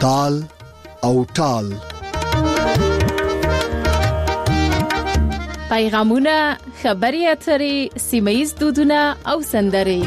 تال او ټال. پیغامونه، خبري اترې، سیمه‌ییز دودونه او سندرې.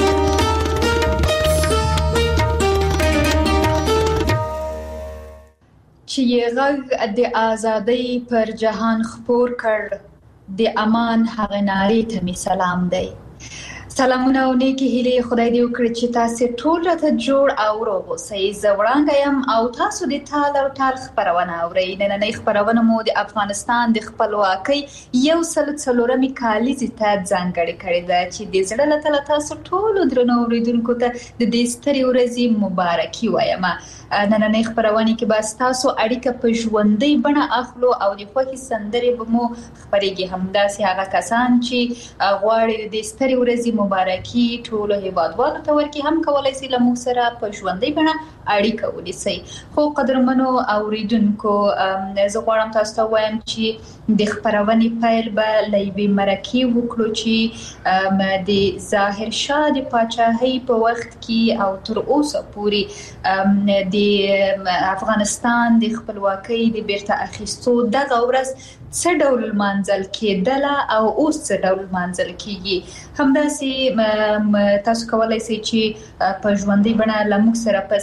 چې یې غږ د ازادۍ پر جهان خپور کړ، د امان هغه نارې ته می سلام دی. سلامونه او نیکی هیلې خدای دې وکړي چې تاسو ټول راته جوړ او روغ اوسئ. زه وړاندې یم او تاسو د تال او ټال خبرونه اورئ. نننۍ خبرونه مو د افغانستان د خپلواکۍ 104مې کالیزې ته ځانګړې کړې ده چې د زړه له تله تاسو ټول درنو اوریدونکو ته د دې سترې ورځې مبارکي وایم. نننۍ خبرونه کې به تاسو اړیکه په ژوندۍ بڼه اخلو او د خوښي سندرې به مو خبرېږي. همداسې هغه کسان چې غواړي د دې سترې ورځې مبارکي ټولو هیوادوالو ته ورکړي هم کولای شي له موږ سره په ژوندۍ بڼه اړیکه ونیسئ. خو قدرمنو اوریدونکو، زه غواړم تاسو ته وایم چې د خبرونې پیل به له یوې مرکې وکړو چې د ظاهر شاه د پاچاهۍ په وخت کې او تر اوسه پورې د افغانستان د خپلواکۍ د بیرته اخیستو دغه ورځ څه ډول منځل کېدله او اوس څه ډول منځل کېږي. همداسې تاسو کولای شئ چې په ژوندۍ بڼه له موږ سره په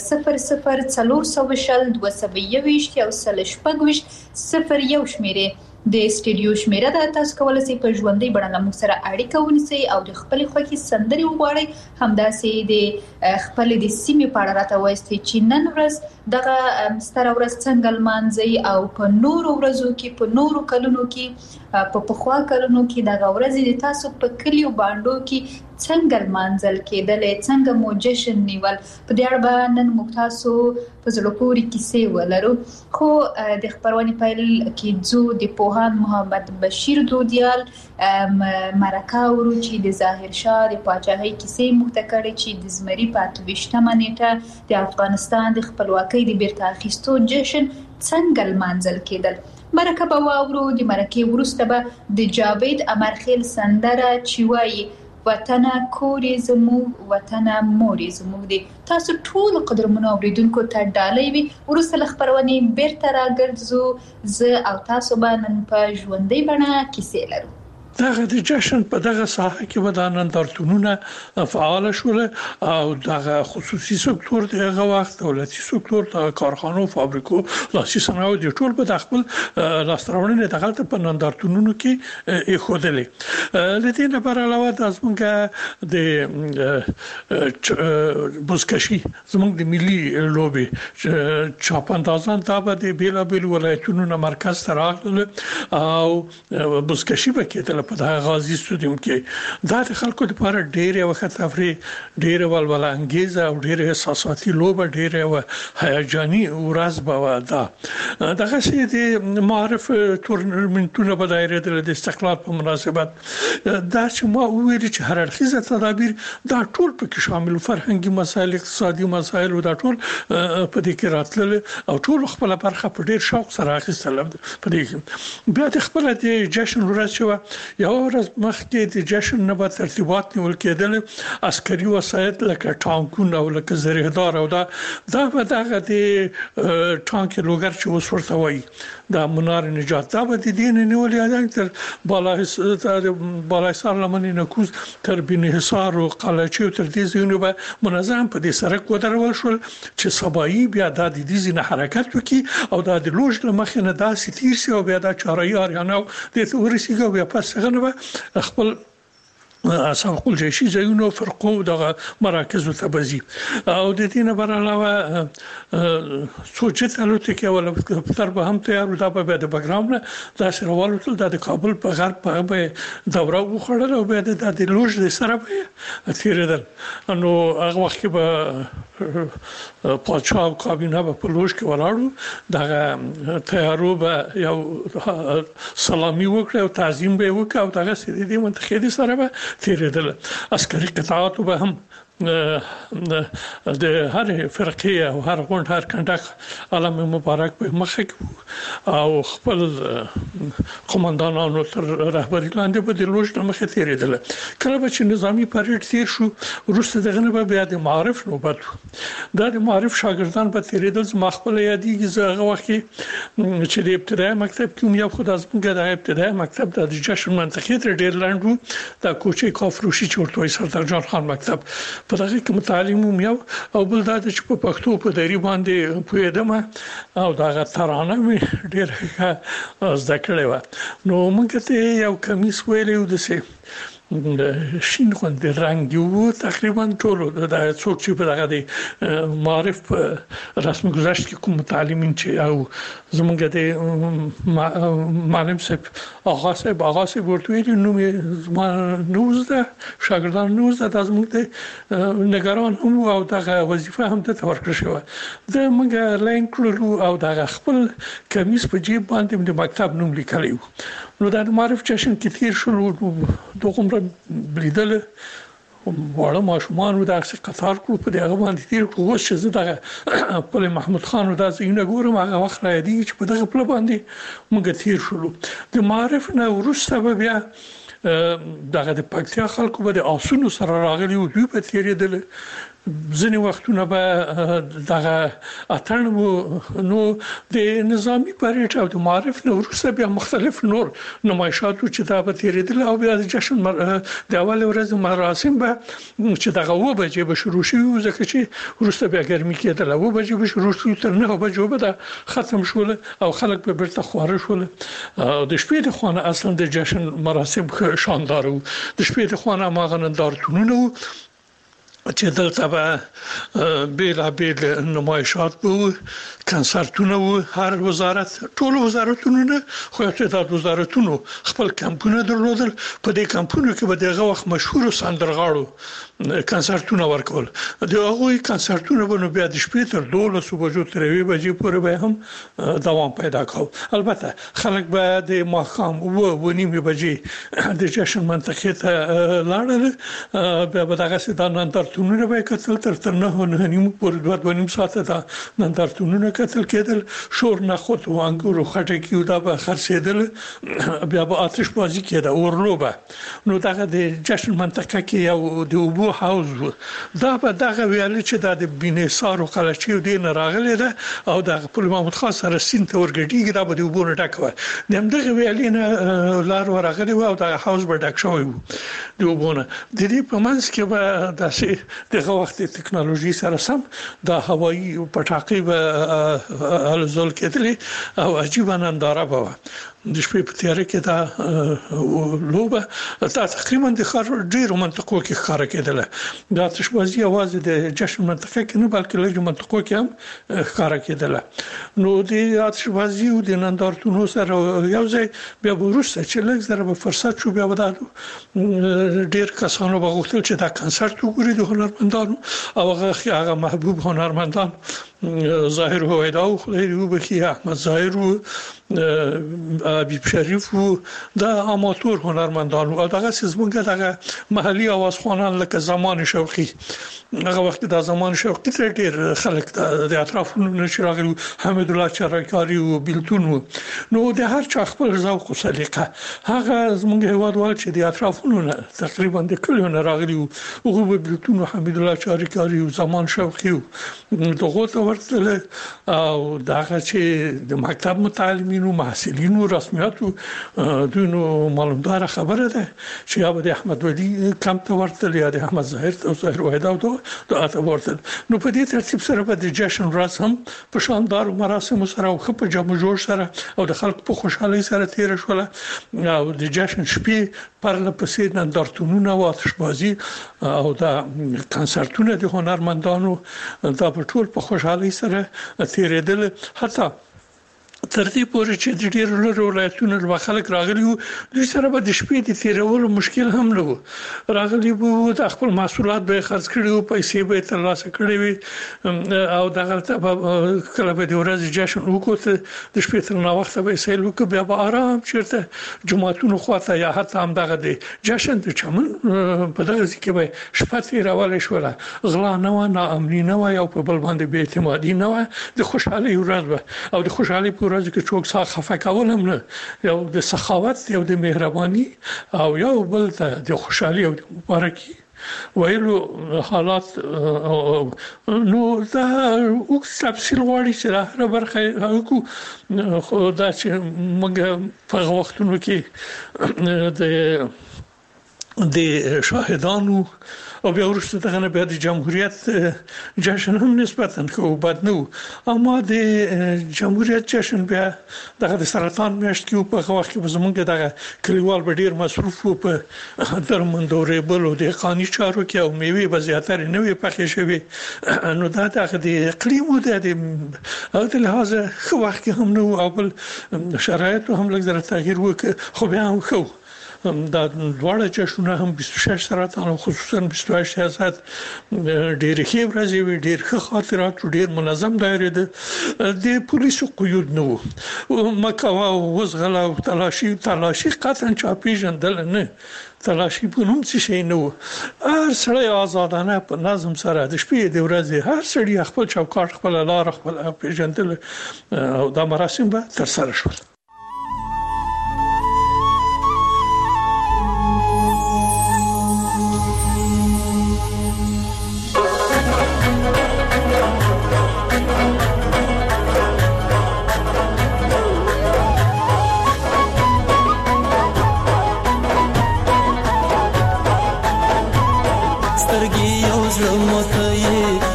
00402021 او 01620 شمیرې د استډیو شمیره ده. تاسو کولای شئ په ژوندۍ بڼه له موږ سره اړیکه ونیسئ او د خپل خوښي سندرې وغواړئ. همداسې د خپل د سیمې په اړه راته وایئ چې نن ورځ دغه ستره ورځ څنګه لمانځئ او په نورو ورځو کې په نورو کلونو کې په پخوا کلونو کې دغه ورځې د تاسو په کلیو باندې کې څنګه لمانځل کېدلې، څنګه مو جشن نیول. په دې اړه نن موږ تاسو په زړه پورې کیسې ولرو. خو د خبرونې پیل کې ځو د پوهاند محمد بشیر دودیال مرکه ورو چې د ظاهر شاه د پاچاهۍ کیسې موږ ته کړې چې د زمري په 28مه نیټه د افغانستان د خپلواکۍ د بیرته اخیستو جشن څنګه لمانځل کېدل. مرکه به واورو. د مرکې وروسته به د جاوید امرخیل سندره چې وایي وطن کور زموږ وطن مور زموږ دی. تاسو ټول قدرمنو اوریدونکو ته ډالۍ وي. وروسته له خبرونې بیرته راګرځو. زه او تاسو به نن په ژوندۍ بڼه کیسې لرو. دغه د جشن په دغه ساحه کې ودانن درتونونه فعال شول او دغه خصوصي سکتور دغه وخت دولتي سکتور د کارخانو فابریکو لاسي صنایع د ټول په خپل لاستراوړنې دغه په نندارتونونو کې خودلې. لته نه پر علاوه د زمونږه د بوسکشي زمونږ د ملي لوبي چاپاندازان تابع د بیلابل ولایتونو مرکز تراغل او بوسکشي بکیدل په غازی استودیوم کې. دا د خلکو لپاره ډېر وخت تفریح، ډېر ولول انګیز او ډېر احساساتي لوبه، ډېر هیجاني ورځ به ده. دغه شی د معرف تورنمنتونه په دایره د استقلال په مناسبت دا چې ما ویل چې هر اړخیزه تدابیر دا ټول پکې شامل، فرهنګي مسایل، اقتصادي مسایل او دا ټول په دې کې راتلل او ټول خپل برخه په ډېر شوق سره اخیستل. په دې بیا د خپل د جشن ورځ شو. یو ورځ مخکې د جشن نه به ترتیبات نیول کېدل، عسکري وسایل لکه ټانکونه او لکه زریحدار او دا به دغه د ټانک لوګر چې اوس ورته وایي دا منار نجات دا به د دین نیول یادنګ تر بالایسار لمنې نکوز تر بن حصار او قلعه تر دې ځینو به منظم په دې سرک ودرول شول چې سبایی بیا د دې ځینې حرکت وکړي او دا د لوژ مخې نه داسې تیر سي او بیا د چارایار یا نو د ورسیږي بیا پس څنګه خپل سابق الجيشي زيونو فرقو دغه مراکز ته بزي او د دې نه بر علاوه سوچت الوتکه ولا تر به هم تیار دا په د بګراوند دا سره ولول د کابل په غرب په دوره وخړل او به د لوژ د سره په تیرېدل. نو هغه وخت به پاچا او کابینه په لوژ کې ولاړو. دغه تیارو به یو سلامي وکړ او تعظیم به وکړ او دغه سړي د منتخب سره به تیرېدل. عسکري قطعات به هم د هر فرقې او هر غونډ هر کنډک علم مبارک په مخه او خپل قومندانانو تر رهبری لاندې په د لوژ مخه تیرېدل. کله چې نظامی پریډ تیر شو وروسته دغه نه بیا د معارف نوبت دا د معارف شاګردان په تیرېدل ما خپل یادېږي زغه وخت چې د ابتدایي مکتب کې یو خود از موږ د ابتدایي مکتب د جشن منطقې تر ډیرلند وو د کوچې کافروشي چورتوي سردار جان خان مکتب په دغه کې متعلم یو او بل دا چې په پښتو په دری باندې پوهېدم او دا ترانه مې ډېر زده کړې و. نو موږ ته یو کمیس ویلو د سه شین خوند رنگی و تقریبا ټول د څوک چې په دغه د معرف رسمي گذشت کې کوم متعلمین چې او زمونږ د معلم صاحب آغا صاحب ورته نو نوزده شاګردان نوزده د زمونږ د نگران هم او دغه وظیفه هم ته ورکړل شو د موږ لاین کړو او دغه خپل کمیس په جیب باندې د مکتب نوم لیکلی و. نو د معرف جشن کې تیر شو دوه بلیدل وړه ماشومان د اکثر قطار کو په دغه باندې تیر کو چې زه دغه خپل محمود خان د زینه ګورم هغه وخت را دی چې په دغه خپل باندې موږ تیر شو. د معرف نه ورسته بیا دغه د پکتیا خلکو به د آسونو سره راغلي او دوی په تیرېدل ځینې وختونه به دغه اتن نو د نظامی پریډ او د معرف نه وروسته بیا مختلف نور نمایشات چې دا به تیرېدل او بیا د جشن د اول ورځ مراسم به چې دغه و بجې به شروع شي ځکه چې وروسته بیا ګرمي کېدل و بجې به شروع شي تر 9 بجو به دا ختم شول او خلک به بیرته خواره شول. د شپې د خوانه اصلا د جشن مراسم شاندار وو. د شپې د خوانه ماغه نندارتونونه چې دلته به بیل نمایشات وو کنسرتونه وو. هر وزارت ټول وزارتونه خو ته د وزارتونو خپل کمپونه درلودل. په دې کمپونو کې به دغه وخت مشهور سندرغاړو کنسرتونه ورکول. دغه کنسرتونه به بیا د شپې تر 12 بجو تر 1 بجې پورې به هم دوام پیدا کاوه. البته خلک به د ماښام و نیمه بجې د جشن منطقې ته لاړل بیا به دغه سیدان نندارتونونه به کتل تر 9 نیمه پورې 2 ساعت دا نندارتونونه کتل کېدل. شور نه خود و انګورو خټکی او دا به خرڅېدل بیا به آتش بازی کېده اورلوبه. نو دغه د جشن منطقه کې یو د اوبو حوض دا به دغه ویل چې د بینسار او قلچي د نه راغلی ده او د خپل محمود خان سره سین ته ورګډیږي دا به د اوبو نه ډکوي دغه ویل نه لار ورغلی او د حوض به ډک شوی و د اوبو نه. د دې په منځ کې به داسې دغه وخت ټکنالوژي سره سم د هوایي پټاقې به الزول کېدلې او عجیب ننداره به د شپې په تیاره کې دا لوبه تقریبا د خار ډیرو منطقو کې ښکار کېدله. د آتشبازي आवाज د جشن منطقه کې نه بلکې لږ منطقو کې هم ښکار کېدله. نو د آتشبازي او د نندارتونو سره یو ځای بیا وروسته چې لږ زره به فرصت شو بیا ودا ډیر کسانو غوښتل چې دا کنسرت وګوري د هنرمندانو او هغه محبوب هنرمندان ظاهر هویدا او خدای دې وبخي احمد ظاهر او حبیب شریف او د اماتور هنرمندانو او دغه سیمونګه دغه محلي اوازخوانان لکه زمان شوقي هغه وخت د زمان شوقي تر ډیر خلک د اطرافونو نشراغلو حمید الله چرکاری او بلتون نو د هر چا خپل ذوق او سلیقه هغه زمونږ هوادوال چې د اطرافونو تقریبا د کلیونه راغلي او بلتون او حمید الله چرکاری او زمان شوقي دغه ورته او دغه چې د مکتب متعلمینو محصلینو رسمیاتو دونو معلومدار خبره ده چې یا د احمد ولی کم ته ورته یا د احمد ظاهر او ظاهر وحده او ته ورته نو په دې ترتیب سره په د جشن ورځ هم په شاندار مراسم سره او په جمع جوړ سره او د خلکو په خوشحالي سره تیر شول او د جشن شپې پرله پسې نندارتونونه او آتشبازي او د کنسرتونه د هنرمندانو دا په ټول په خوشحالي سره تیرېدل. حتی تر دې پورې چې د ډېرو لرو ولایتونو له خلک راغلي وو دوی سره به د شپې د تیرولو مشکل هم نه وو راغلي وو د خپل محصولات به خرڅ کړي وو پیسې به ترلاسه کړي وي او دغه کله به د ورځې جشن وکړو د شپې تر نو وخت به سیل وکړو بیا به آرام چیرته جمعهتونو خواته یا حتی هم دغه د جشن د چمن په دغه ځکه به شپه تیرول شوله غلا نه و نه امني نه و او په بل باندې بې اعتمادي نه و د خوشحالي ورځ او د خوشحالي په ورځ کې څوک څخه خفه کول هم نه یو د سخاوت یو د مهرباني او یو بل ته د خوشحالي او د مبارکي ویلو حالات نو دا او تفصیل غواړي چې هر برخه کو خو دا چې موږ په وختونو کې د شاهدانو او بیا ورسته دغه بیا د جمهوریت جشن هم نسبتاً خو بد نه اما د جمهوریت جشن بیا دغه د سرطان میاشت کې په وخت کې زمونږ دغه کلیوال به ډیر مصروف په درمندورې بل او د قانوني چارو کې او میوه به زیاتره نه وي پخې شوی نو دا دغه د اقلیم او د لحاظ خو وخت هم نو او بل شرایط هم لږ زره تغییر وکړ خو بیا هم خو دا دواړه جشنونه هم 26 سرطان او خصوصا 28 ساعت ډېر ښه ورځې وي ډېر ښه خاطرات ډېر منظم دایره ده د پولیسو قیود نه وو مکه او وزغلا او تلاشي قطعا چاپی جندل نه تلاشي په نوم څه شي نه وو هر سړی آزادانه په نظم سره د شپې د ورځې هر سړی خپل چوکاټ خپل لار خپل پیژندل او دا مراسم به تر سره شول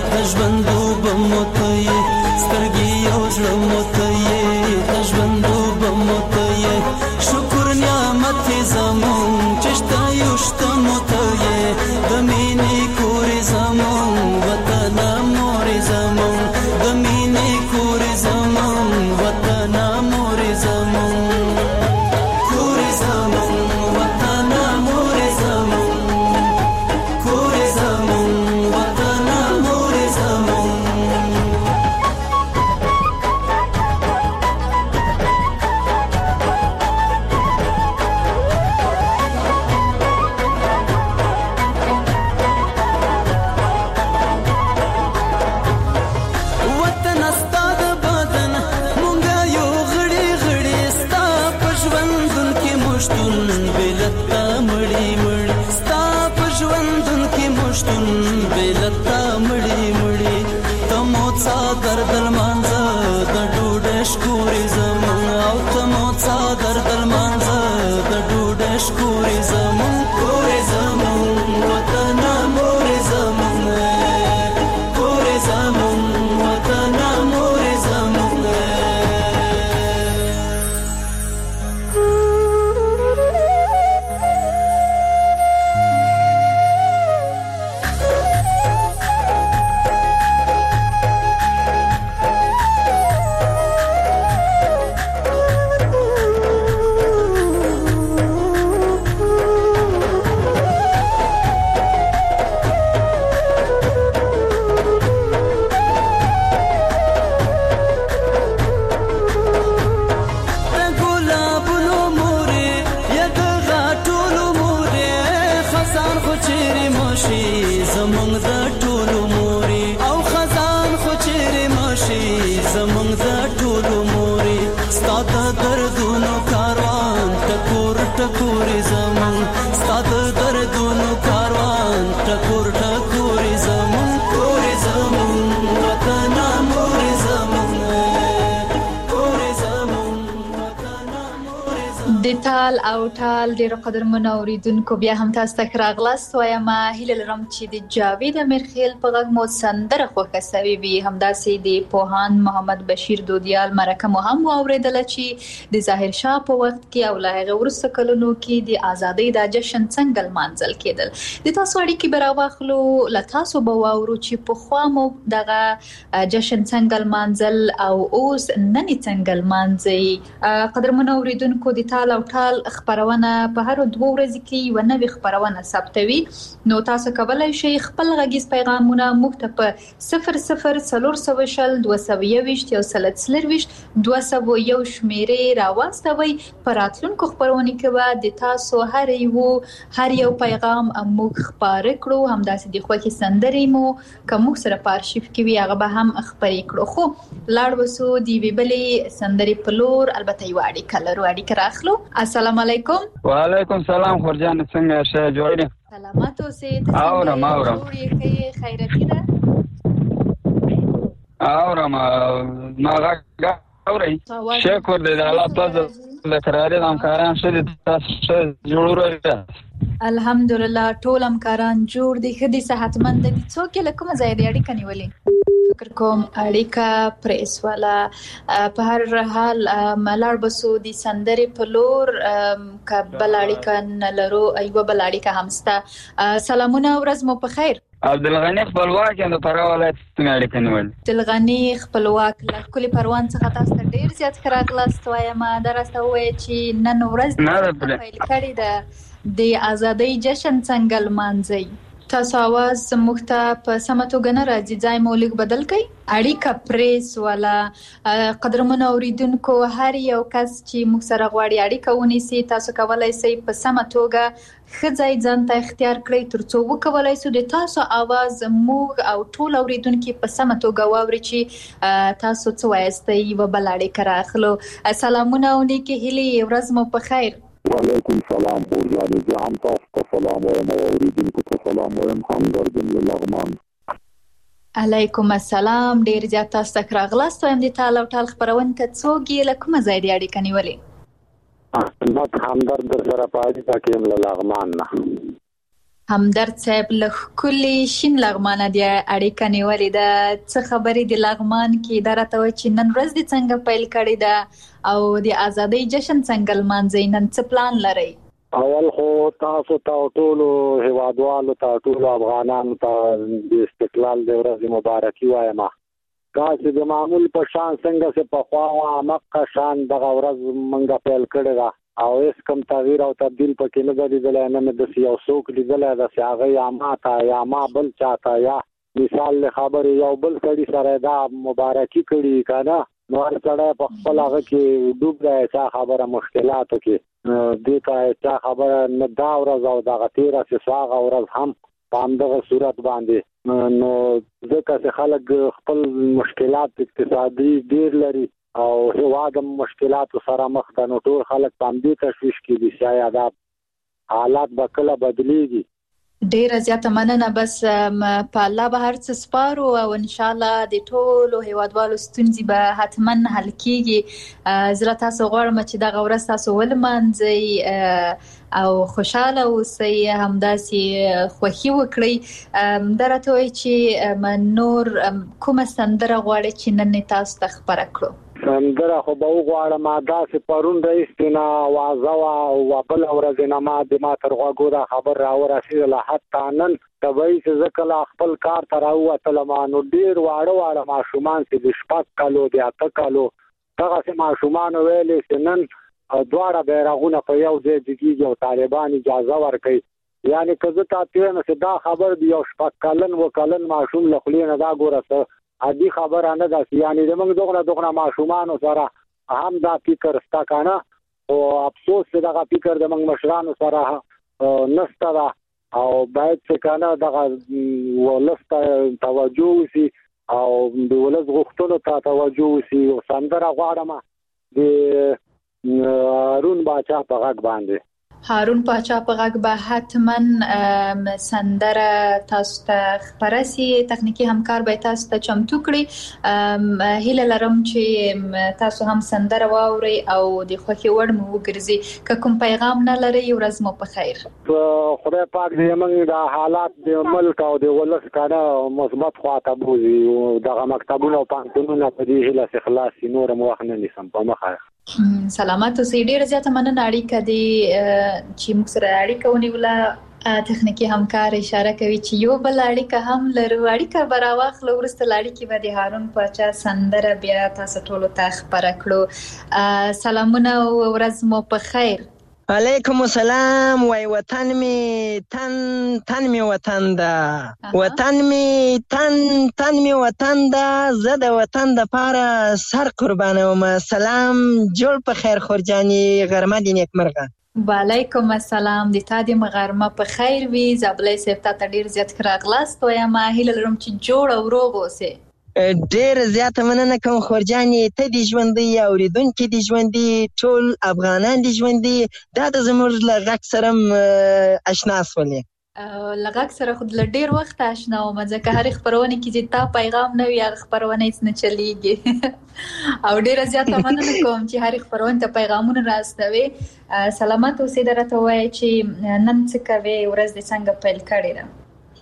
سترګې یو ژوند مو ته یې د ژوندو د تال او ټال ډیر قدرمن اوریدونکو بیا هم تاسو ته راغلاست وایم هیله لرم چې د جاوید امیرخیل په غږ مو سندره خوښه سوي وي همداسې د پوهاند محمد بشیر دودیال مرکه مو هم اوریدل چې د ظاهر شاه په وخت کې او لا هغه وروسته کلونو کې د ازادۍ د جشن څنګه لمانځل کېدل د تاسو اړیکې براواخلو ل تاسو به واورو چې په خوا مو دغه جشن څنګه لمانځل او اوس نن څنګه لمانځي قدرمن اوریدونکو د او ټال خبرونه په هر 2 ورځې کې یو نوې خبرونه ثبتوي نو تاسو کولای شئ خپل غږیز پیغامونه موږ ته په 0040 221 یو سلسلرويش 201 شمیرې راوستوي پر راتلونکو خبرونه کې به د تاسو هر یو پیغام موږ خبرې کړو همداسې د خوښي سندرې مو کوم سره په ارشیف کې وي هغه به هم خبرې کړو خو لاړ وسو دی ویبلې سندرې په لور البته یو اړیکه راخلو السلام علیکم وعلیکم سلام خورجان څنګه شه جوړې سلامات اوسې اورم کې خیرتي ده اورم ما اوري شکر دې الله تعالی لکراري همکاران شه تاسو جوړوي الحمدلله ټول همکاران جوړ دي خدي صحتمند دي څوک له کومه ځای دی اړیکه نیولې فکر کوم اړیکه پریس والا په هر حال ملار بسو دي سندرې په لور کبل اړیکه نلرو ایوه بل اړیکه همستا سلامونه ورځ مو په خیر عبدالغنی خپلواک د فراه ولایت څخه اړیکه نیول عبدالغنی خپلواک له کلی پروان څخه تاسو ډیر زیات خراغلاست وایم درسته وای چې نن ورځ پیل کړی د ازادۍ جشن څنګه لمانځي تاسو आवाज مخته په سمتو غن راځي ځای مولک بدل کړي اړیکه پریس والا قدرمن اوریدونکو هر یو کس چې موږ سره غواړي اړیکه ونیسي تاسو کولای شئ په سمتوګه خځای ځان ته اختیار کړئ ترڅو وکولای شو د تاسو आवाज موږ او ټول اوریدونکو په سمتوګه واوري چې تاسو څه وایستئ و بل اړیکه راخلو سلامونه او نیکی هیلي ورځ مو په خیر وعلیکم سلام پورجان جهان تاسو سلام او اوریدونکو سلام او همدرد لغمان علیکم السلام ډیر زیات تاسو راغلاست هم د تعال او ټال خبرونه ته څوګي لکه مزای دی اړیکه نیولې احمد همدرد سره پاتې تاکي لغمان نه همدرد صاحب له کلی شین لغمان دی اړیکه نیولې ده څه خبرې د لغمان کې درته وای چې نن ورځ د څنګه پیل کړی ده او د ازادۍ جشن څنګه لمانځي نن څه پلان لري اول خو تاسو ته ټول هیوادوالو ته ټول افغانانو ته د استقلال د ورځې مبارکي وایم تاسو د معمول په شان څنګه چې په خوا مکه شان دغه ورځ منګه پیل کړی ده او اس کوم تغییر او تبديل پکې نه لیدل نه د یو څوک لیدل د هغه یا ماته یا ما بل چاته یا مثال له خبر یو بل کړي سره دا مبارکي کړي کنه نو سره په خپل هغه کې ډوب راځي چې خبره مشکلاتو کې دې ته خبره نه دا ورځ او دا غتیره چې ساغه ورځ هم په همدغه صورت باندې نو ځکه چې خلک خپل مشکلات اقتصادي ډیر لري او هیواد مشکلات سره مخ ده نو ټول خلک باندې تشویش کې دي شاید حالات به کله بدلیږي ډیر زیاته مننه بس په الله به هر څه سپارو او ان شاء الله د ټولو هیوادوالو ستونزې به حتما حل کیږي زړه تاسو غواړم چې دغه ورځ تاسو ولمانځئ او خوشاله اوسئ همداسې خوښي وکړئ درته وایي چې نور کومه سندره غواړئ چې نن تاسو ته خبره کړو سندره خو به وغواړم داسې پرون رئیس نه وازه او بل ورځ نه ما د ما تر غوږو دا خبر راورسېدله حتی نن طبیعي چې زه کله خپل کار ته راووتلم نو ډېر واړه ماشومان چې د 6 کالو د 8 کالو دغسې ماشومانو ویلې چې نن دواړه بیرغونه په یو ځای جګېږي او طالبان اجازه ورکوي یعنې که زه تا تېره چې دا خبر د یو 6 کلن و کلن ماشوم له خولې نه دا ګوره عادي خبره نه ده یعنی زموږ دغه ماشومانو سره هم دا فکر ستا کنه او افسوس چې دغه فکر د موږ مشرانو سره نشته ده او باید چې کنه دغه ولسته توجه وشي او د ولس غوښتنو ته توجه وشي او سندره غواړم د هارون باچا په غږ باندې هارون پاچا په غږ به حتما سندره تاسو ته خپره سي. تخنیکی همکار به تاسو ته چمتو کړي. هیله لرم چې تاسو هم سندره واورئ او د خوښي وړ مو وګرځي. که کوم پیغام نه لري ورځ مو په خیر. خدای پاک دې موږ د حالات د ملک او د ولس کاره مثبت خواته بوزي او دغه مکتبونه او پانتونونه په دې هیله خلاص نور مو وخت نه نیسم په مخه. سلامات اوسئ. ډیره زیاته مننه اړیکه دی چې موږ سره اړیکه ونیوله. تخنیکی همکار اشاره کوي چې یو بل اړیکه هم لرو. اړیکه به راواخلو وروسته له اړیکې به د هارون پاچا سندره بیا تاسو ټولو ته خپره کړو. سلامونه او ورځ مو په خیر. علیکم السلام. وای وطن می تن می وطن ده، وطن می تن می وطن ده، زه د وطن د پاره سر قربانوم. سلام جوړ په خیر خورجانی غرمه دی نیکمرغه. وعلیکم السلام. د تا د غرمه په خیر وي. زابلې صاحب ته ډیر زیات راغلاست وایم. هیله لرم چې جوړ او روغ اوسئ. ډیر زیاته مننه کوم خورجانی. ته د ژوندۍ اوریدونکو د ژوندۍ ټول افغانان د ژوندۍ دا د زموږ له غږ سره آشنا سولې. لغږ سره خود له ډیر وخت آشنا وم ځکه هر خبرونه کې چې تا پیغام نه وي هغه خبرونه هیڅ نه چلیږي. او ډیر زیاته مننه کوم چې هر خبرونه ته پیغامونه راستوي. سلامات اوسئ. درته وایي چې نن څه کوي ورځ دې څنګه پیل کړې ده؟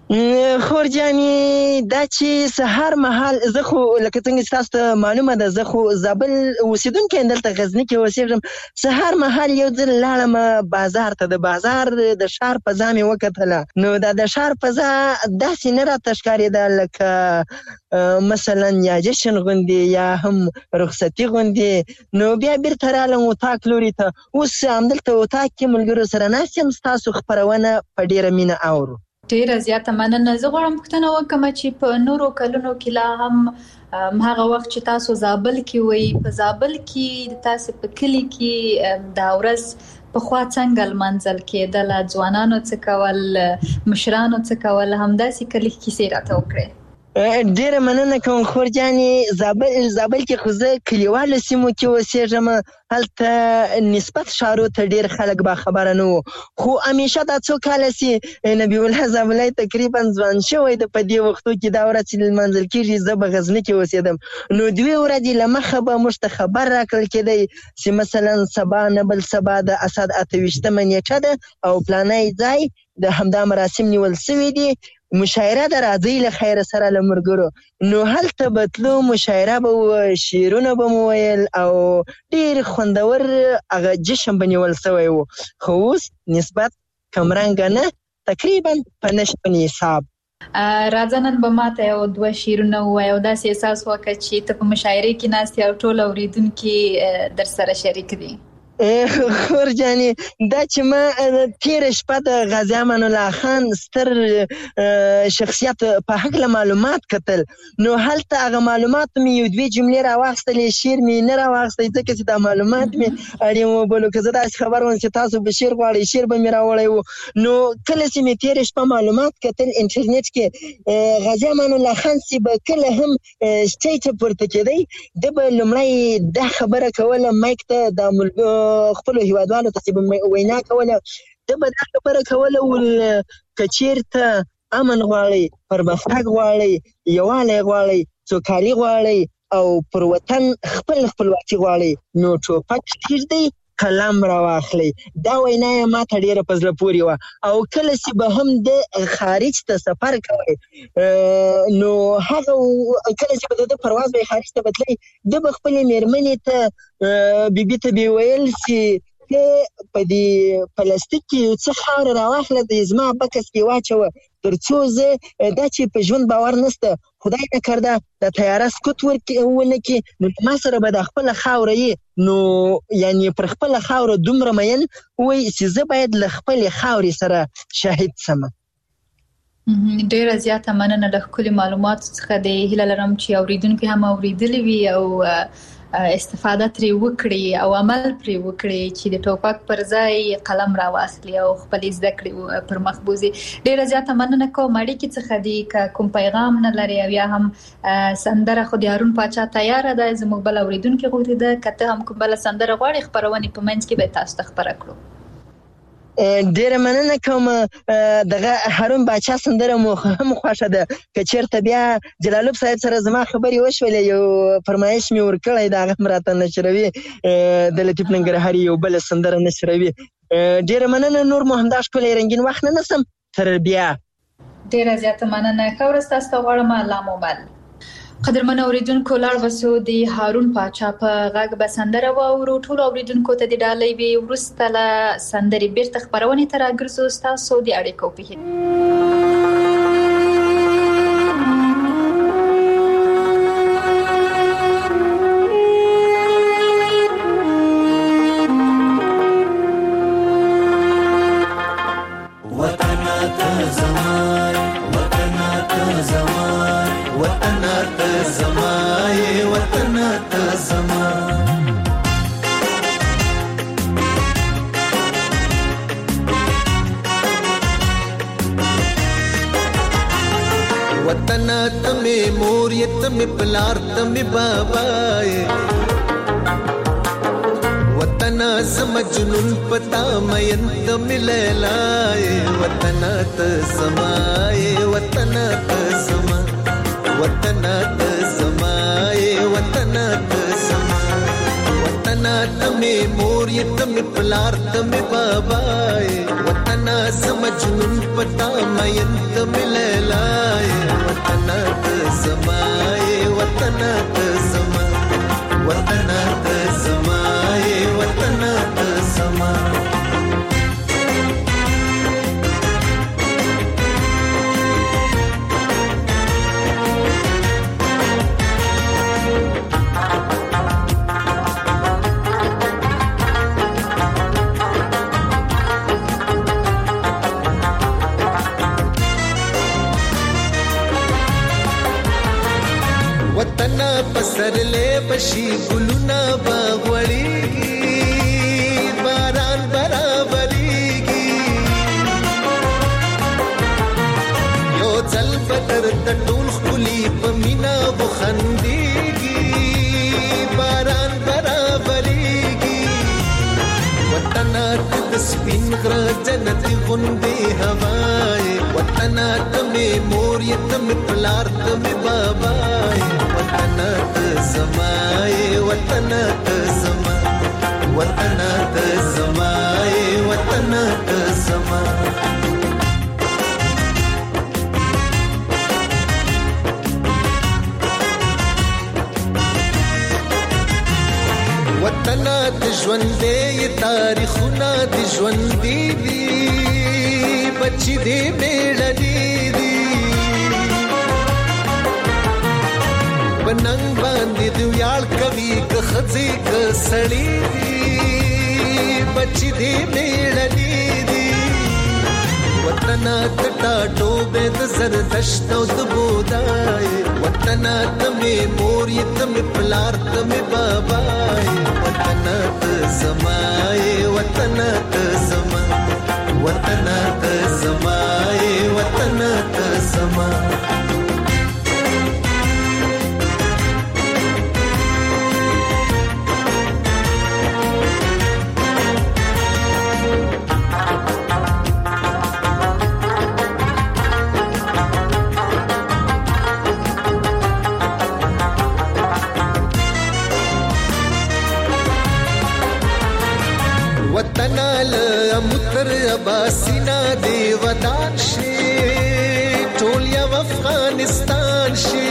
خورجانی دا چې سهار مهال زه خو لکه څنګه تاسو ته معلومه ده زه خو زابل اوسیدونکی دلته غزنی کې اوسېږم. سهار مهال یو ځل لاړم بازار ته. د بازار د ښار فضا مې وکتله نو دا د ښار فضا داسې نه راته ښکارېده لکه مثلا یا جشن غوندې یا هم رخصتي غوندې. نو بیا بیرته رالم اتاق لوري ته. اوس همدلته اتاق کې ملګرو سره ناست یم. ستاسو خپرونه په ډیره مینه اورو. ډیره زیاته مننه. زه غواړم پوښتنه وکړم چې په نورو کلونو کې لا هم هغه وخت چې تاسو زابل کې وئ په زابل کې تاسو په کلی کې دا ورځ په خوا څنګه لمانځل کېدله؟ ځوانانو څه کول، مشرانو څه کول؟ همداسې کلی کیسې راته وکړئ. ډیره مننه کوم خورجانی. زابل کې خو زه کلیوالو سیمو کې اوسېږم. هلته نسبت ښارو ته ډیر خلک با خبره نه وو. خو همیشه دا څو کاله چې نبی الله زابلی تقریبا ځوان شوی ده په دې وختو کې دا ورځ چې لمانځل کېږي زه به غزني کې اوسېدم. نو 2 ورځې له مخه به موږ ته خبر راکړل کېدی چې مثلا سبا نه بل سبا د اسد 28مه نیټه ده او پلانی ځای د همدا مراسم نیول سوي دي. مشاعره د راځي له خیر سره له مرګرو. نو هلته به تلو، مشاعره به و، شعرونه به مو ویل او ډیر خوندور هغه جشن به نیول سوی و. خو اوس نسبت کمرنګه نه، تقریبا په نشپن حساب. راځه نن به ماته یو 2 شعرونه ووایه او داسې احساس وکړه چې ته په مشاعرې کې ناست یې او ټول اورېدونکي در سره شریک دي. خورجانی دا چې ما تیره شپه د غازی امان الله خان ستر شخصیت په هکله معلومات کتل. نو هلته هغه معلومات مې یو 2 جملې راواخیستلې، شعر مې نه راواخیستی ځکه چې دا معلومات مې اړین وبلو. که زه داسې خبر وم چې تاسو به شعر غواړئ شعر به مې راوړی و. نو کله چې مې تیره شپه معلومات کتل انټرنیټ کې غازی امان الله خان چې به کله هم سټیج پورته کېدی ده به لومړی دا خبره کوله مایک ته د خپلو هیوادوالو ته چې به وینا کوله ده به دا خبره کوله که چېرته امن غواړئ، پرمختګ غواړئ، یووالی غواړئ، سوکالي غواړئ او پر وطن خپل خپلواکي غواړئ نو ټوپک کېږدئ، قلم راواخلئ. دا وینا یې ما ته ډېره په زړه پورې وه. او کله چې به هم د خارج ته سفر کوئ نو هغه کله چې به د پرواز به خارج ته به تلئ ده به خپلې مېرمنې ته بیبي ته به ویل چې ته په دې پلاستیک کې یو څه خاوره راواخله د زما بکس کې واچوه تر څو زه دا چې په ژوند باور نشته خدای نکرده د طیاره سکوت ونه کړي نو ما سره به د خپله خاوره یې نو یعنی پر خپله خاوره دومره مین وایي چې زه باید له خپلې خاورې سره شاهد سم. ډیره زیاته مننه له ښکلي معلوماتو څخه دی. هیله لرم چې اوریدونکي هم اوریدلی وي او استفاده ترې وکړي او عمل پرې وکړي چې د ټوپک پر ځای قلم راواخلي او خپل زده کړې پر مخ بوزي. ډیره زیاته مننه کوم. اړیکې څخه دی که کوم پیغام نه لري او یا هم سندره خو د هارون پاچا تیاره ده زموږ بل اوریدونکي غوښتي ده که ته هم کوم بل سندره غواړې خپرونې په منځ کې به تاسو ته خپره کړو. ډیره مننه کوم. دغه هارون باچا سندره مو هم خوښه ده. که چېرته بیا جلالوب صاحب سره زما خبرې وشولې، یو فرمایش مې ورکړی د هغه هم راته نشروي، د لطیف ننګرهاري یو بله سندره نشروي. ډیره مننه. نور مو همدا ښکلی رنګین وخت نه نسم. تر بیا. ډیره زیاته مننه. ښه ورځ تاسو ته غواړم. لامومل. قدرمن اوریدونکو، لاړ بسو د هارون باچا په غږ به سندره واورو. ټول اوریدونکو ته د ډالۍ وی ورسته له سندرې بیرته خبرونې ته راګرځو. ستاسو د اړیکو په هیله. تمہیں پلار تمہیں بابائے وطنا زما جنون پتا مین تمہیں لیلائے وطنا تسمائے وطنا تسما وطنا تسمائے وطنا تسما وطنا تمہیں مور یہ تمہیں پلار تمہیں بابائے وطنا زما جنون پتا مین تمہیں لیلائے وطنا تسمائے وطنا تسما وطنا تسمائے وطنا تسما وطنا پسر لے بشی گلونا باغوڑیگی باران برابریگی یو ځل بدر تټول خلی پمینا بخندیگی باران برابریگی وطنا تد سپین غر جنت غندی ہوائے وطنا تمہیں مور یہ تمہیں پلار تمہیں بابائے وطنا تسمائے وطنا تسما وطنا تسمائے وطنا تسما وطنا د ژوندې تاریخونه د ژوندې دي بچی دې میړني دي بننګ باندې دی یال کوي که خزي که سړی دي بچی دې میړني دي وطنا کټا ټوبه د زردشت او د بودای وطنا تمه مور یې تمه پلار تمه بابای وطنا تسمائے وطنا تسما وطنا تسمائے وطنا تسما وطنا لمتر اباسینا دی ودان شي ټول یو افغانستان شي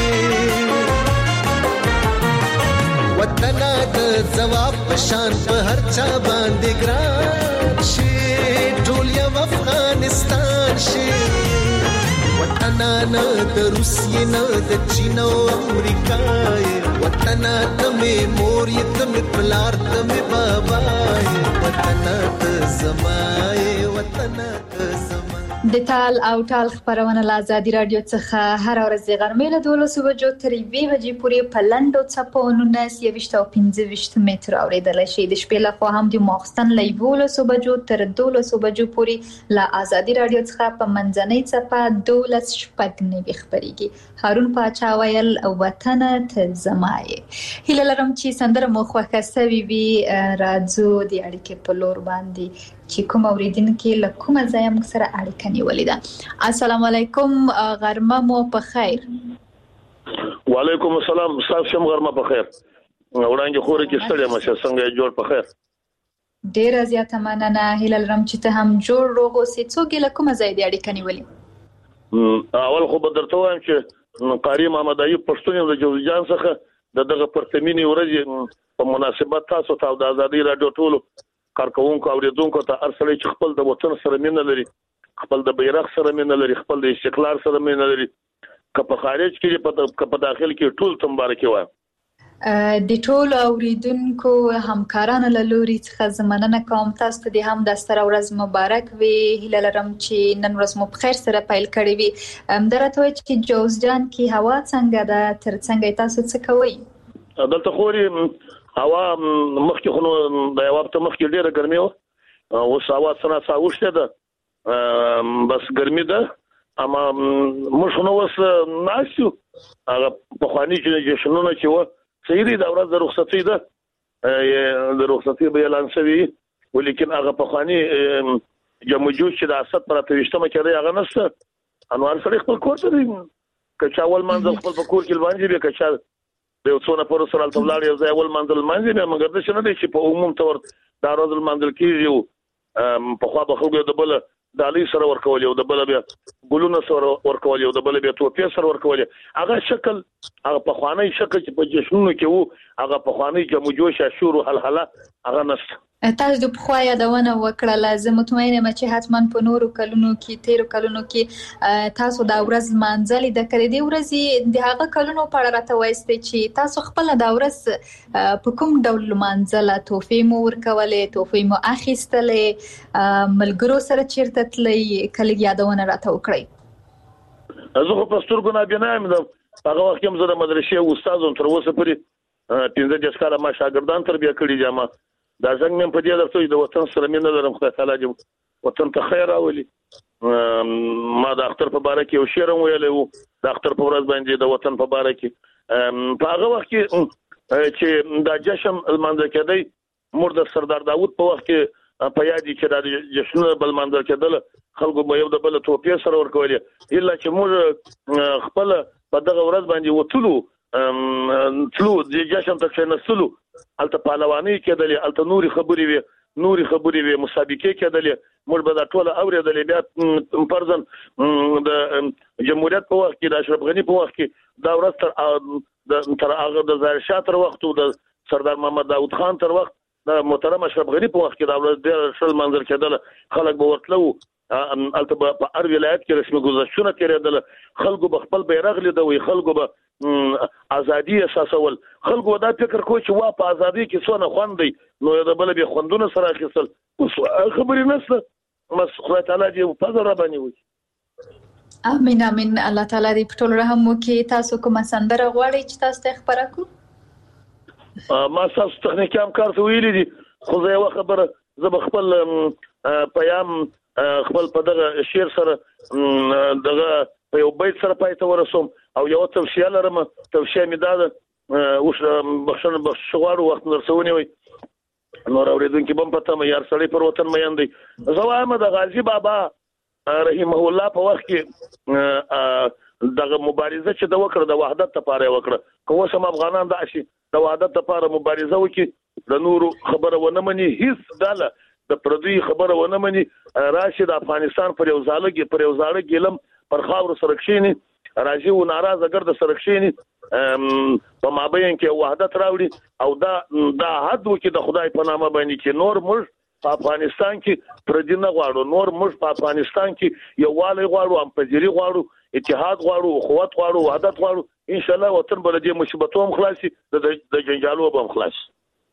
وطنا د جواب پشان په هر چا باندې ګران شي ټول یو افغانستان شي وطنا نه د روسیې نه د چین او امریکا وطنا تمه مور یې تمه پلار تمه بابای وطنا تسمائے وطنا تسما د تال او ټال خبرونه له ازادي رادیو څخه هر ورځ د غرمې له 12 بجو تر 2 بجې پورې په لندو څپو 19 او 15 متر اوریدل شي. د شپې له خوا هم د ماخستن له 12 بجو تر 12 بجو پورې له ازادي رادیو څخه په منځنۍ څپه 12 شپږ خبريږي. هارون باچا ویل وطن ته زمای. هیله لرم چې سندره مو خوښه سوي وي. راځو د اړیکې په لور باندې چې کوم اوریدونکو له کومه ځای موږ سره اړیکه نیولې ده. السلام علیکم، غرمه مو په خیر. وعلیکم السلام، سلام، غرمه په خیر. وړاندې خوري کې ستړي مشه څنګه جوړ په خیر. ډیر زیاته مننه. هیله لرم چې ته هم جوړ روغ اوسې. څوک له کومه ځای دی اړیکه نیولې؟ اول خو به درته وایم چې قاری محمد ایوب پښتون د جوزجان څخه دغه پرتمینی ورځ په مناسبت تاسو ته د ازادي رادیو ټولو کارکونکو اوریدونکو ته ارسلې چې خپل د وطن سره مینه لري، خپل د بیرغ سره مینه لري، خپل د استقلال سره مینه لري، که په خارج کې په داخل کې ټول ته مبارکي وایم. د ټولو اوریدونکو همکارانو له لوري څخه زمننه کوم. تاسو ته هم د ستره ورځ مبارک وي. هیله لرم چې نن ورځ مو په خیر سره پیل کړی وي. درته وایي چې جوزجان کې هوا څنګه ده، تر څنګه تاسو څه کوئ؟ دلته خوري هوا مخکې خو د یو وخت مخکې ډیره ګرمي و، اوس هوا څنګه ساوښته ده، بس ګرمي ده. اما موږ نو اوس ناشو هغه په خواني جشنونه چې و سیدی دا ورځ د رخصتۍ ده، د رخصتۍ به اعلان شوی، ولیکن هغه په خواني جمجوش چې د اسد پر 28مه کې هغه نشته. انوار سره خپل کور ته دی، که چاول منځل خپل په کور کې لوانځي به که چا د څونه پر سره التبلاړ یو ځای ول منځل منځي به مګر د شنه دی چې په عموم تور دا ورځ منځل کیږي په خوا به خلکو د بل د علي سره ورکول یو د بل بیا ګلونه سره ورکول یو د بل بیا توپې سره ورکول. هغه شکل هغه په خواني شکل چې په جشنونو کې وو، هغه په خواني جمجوش شور او حلحله هغه نشته. تاسو د خو یادونه وکړه. لازم مطمئنه م چې حتما په نورو کلونو کې تیرو کلونو کې تاسو دا ورځ مانځلې د کړې دی ورځي د هغه کلونو په اړه راته وایستې چې تاسو خپل دا ورځ په کوم ډول مانځله؟ توفې مو ورکولې، توفې مو اخیستلې، ملګرو سره چیرته تلې؟ کله یادونه راته وکړئ. زه په سترګو نه بینایم د هغه وخت هم زه د مدرسې استادوم، تر اوسه پورې 15 کاله ما شاګردان تربیه کړي دي. ما دا څنګه مې په دې درته د وطن سره مینه لرم، خدای تعالی دې وطن ته خیر راولي. ما د اختر په باره کې یو شعر ویلی و، د اختر په ورځ باندې د وطن په باره کې په هغه وخت کې چې دا جشن لمانځل کېدی، موږ د سردار داوود په وخت کې په یادې چې دا جشنونه بل لمانځل کېدل، خلکو به یو د بل توپې سره ورکولې. الا چې موږ خپل په دغه ورځ باندې وتلو تلو د جشن ته کېناستلو، هلته پهلوانۍ کېدلې، هلته نورې خبرې وې، مسابقې کېدلې، موږ به دا ټوله اورېدلې. بیا فرضاً د جمهوریت په وخت کې د اشرف غني په وخت کې دا ورځ تر هغه د ظاهر شاه تر وخت او د سردار محمد داود خان تر وخت د محترم اشرف غني په وخت کې دا ورځ ډېر شل منځل کېدل. خلک به ورتلو، البته په هر ولایت کې رسمي گذشتونه تیرېدل، خلکو به خپل بیرغ لیدوي، خلکو به ازادي احساسول، خلکو دا فکر کوي چې وا په ازادي کې څونه خوند دی، نو د بل به خوندونه سره اخیستل. اوس خبرې نشته، بس خدای تعالی دې فضل را باندې وکړي. امين امين. الله تعالی دې په ټول رحم وکړي. تاسو کوم سندره غواړئ چې تاسو ته خبره کړو؟ ما تاسو تخنیکی همکار ته ویلي دي، خو زه یو خبره زه خپل پیام خپل په دغه شعر سره دغه په یو بیت سره پای ته ورسوم او یو توصیه لرم. توصیه مې دا ده، اوس بخښنه غواړو وخت رسونی وي، نور اورېدونکي به هم پته مې یار سړی پر وطن مین دی. زه وایم د غازي بابا رحمه الله په وخت کې دغه مبارزه چې د وکړه د وحدت لپاره وکړه، که اوس هم افغانان داسې د وحدت لپاره مبارزه وکړي، د نورو خبره ونه مني، هیڅ ډله د پردوی خبره ونه مني، راشي د افغانستان پر یو زاړه ګیلم پر خاور سره کښیني، راځي و ناراضه ګرد سره کښیني، په مابین کې وحدت راوړي او دا حد وکړي د خدای په نامه باندې چې نور موږ په افغانستان کې پردي نه غواړو، نور موږ په افغانستان کې یووالی غواړو، همپذیري غواړو، اتحاد غواړو، قوت غواړو، وحدت غواړو. ان شاء الله وطن به د مصیبتو هم خلاصي، د جنجالو به هم خلاصي.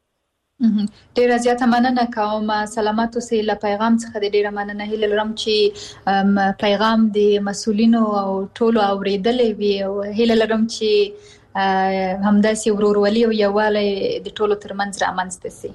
ډیره زیاته مننه کوم. سلامات اوسئ. له پیغام څخه ډیره مننه. هیله لرم چې پیغام د مسؤلینو او ټولو اوریدلې وي او هیله لرم چې همداسې ورورولي او یووالی د ټولو ترمنځ رامنځته شي.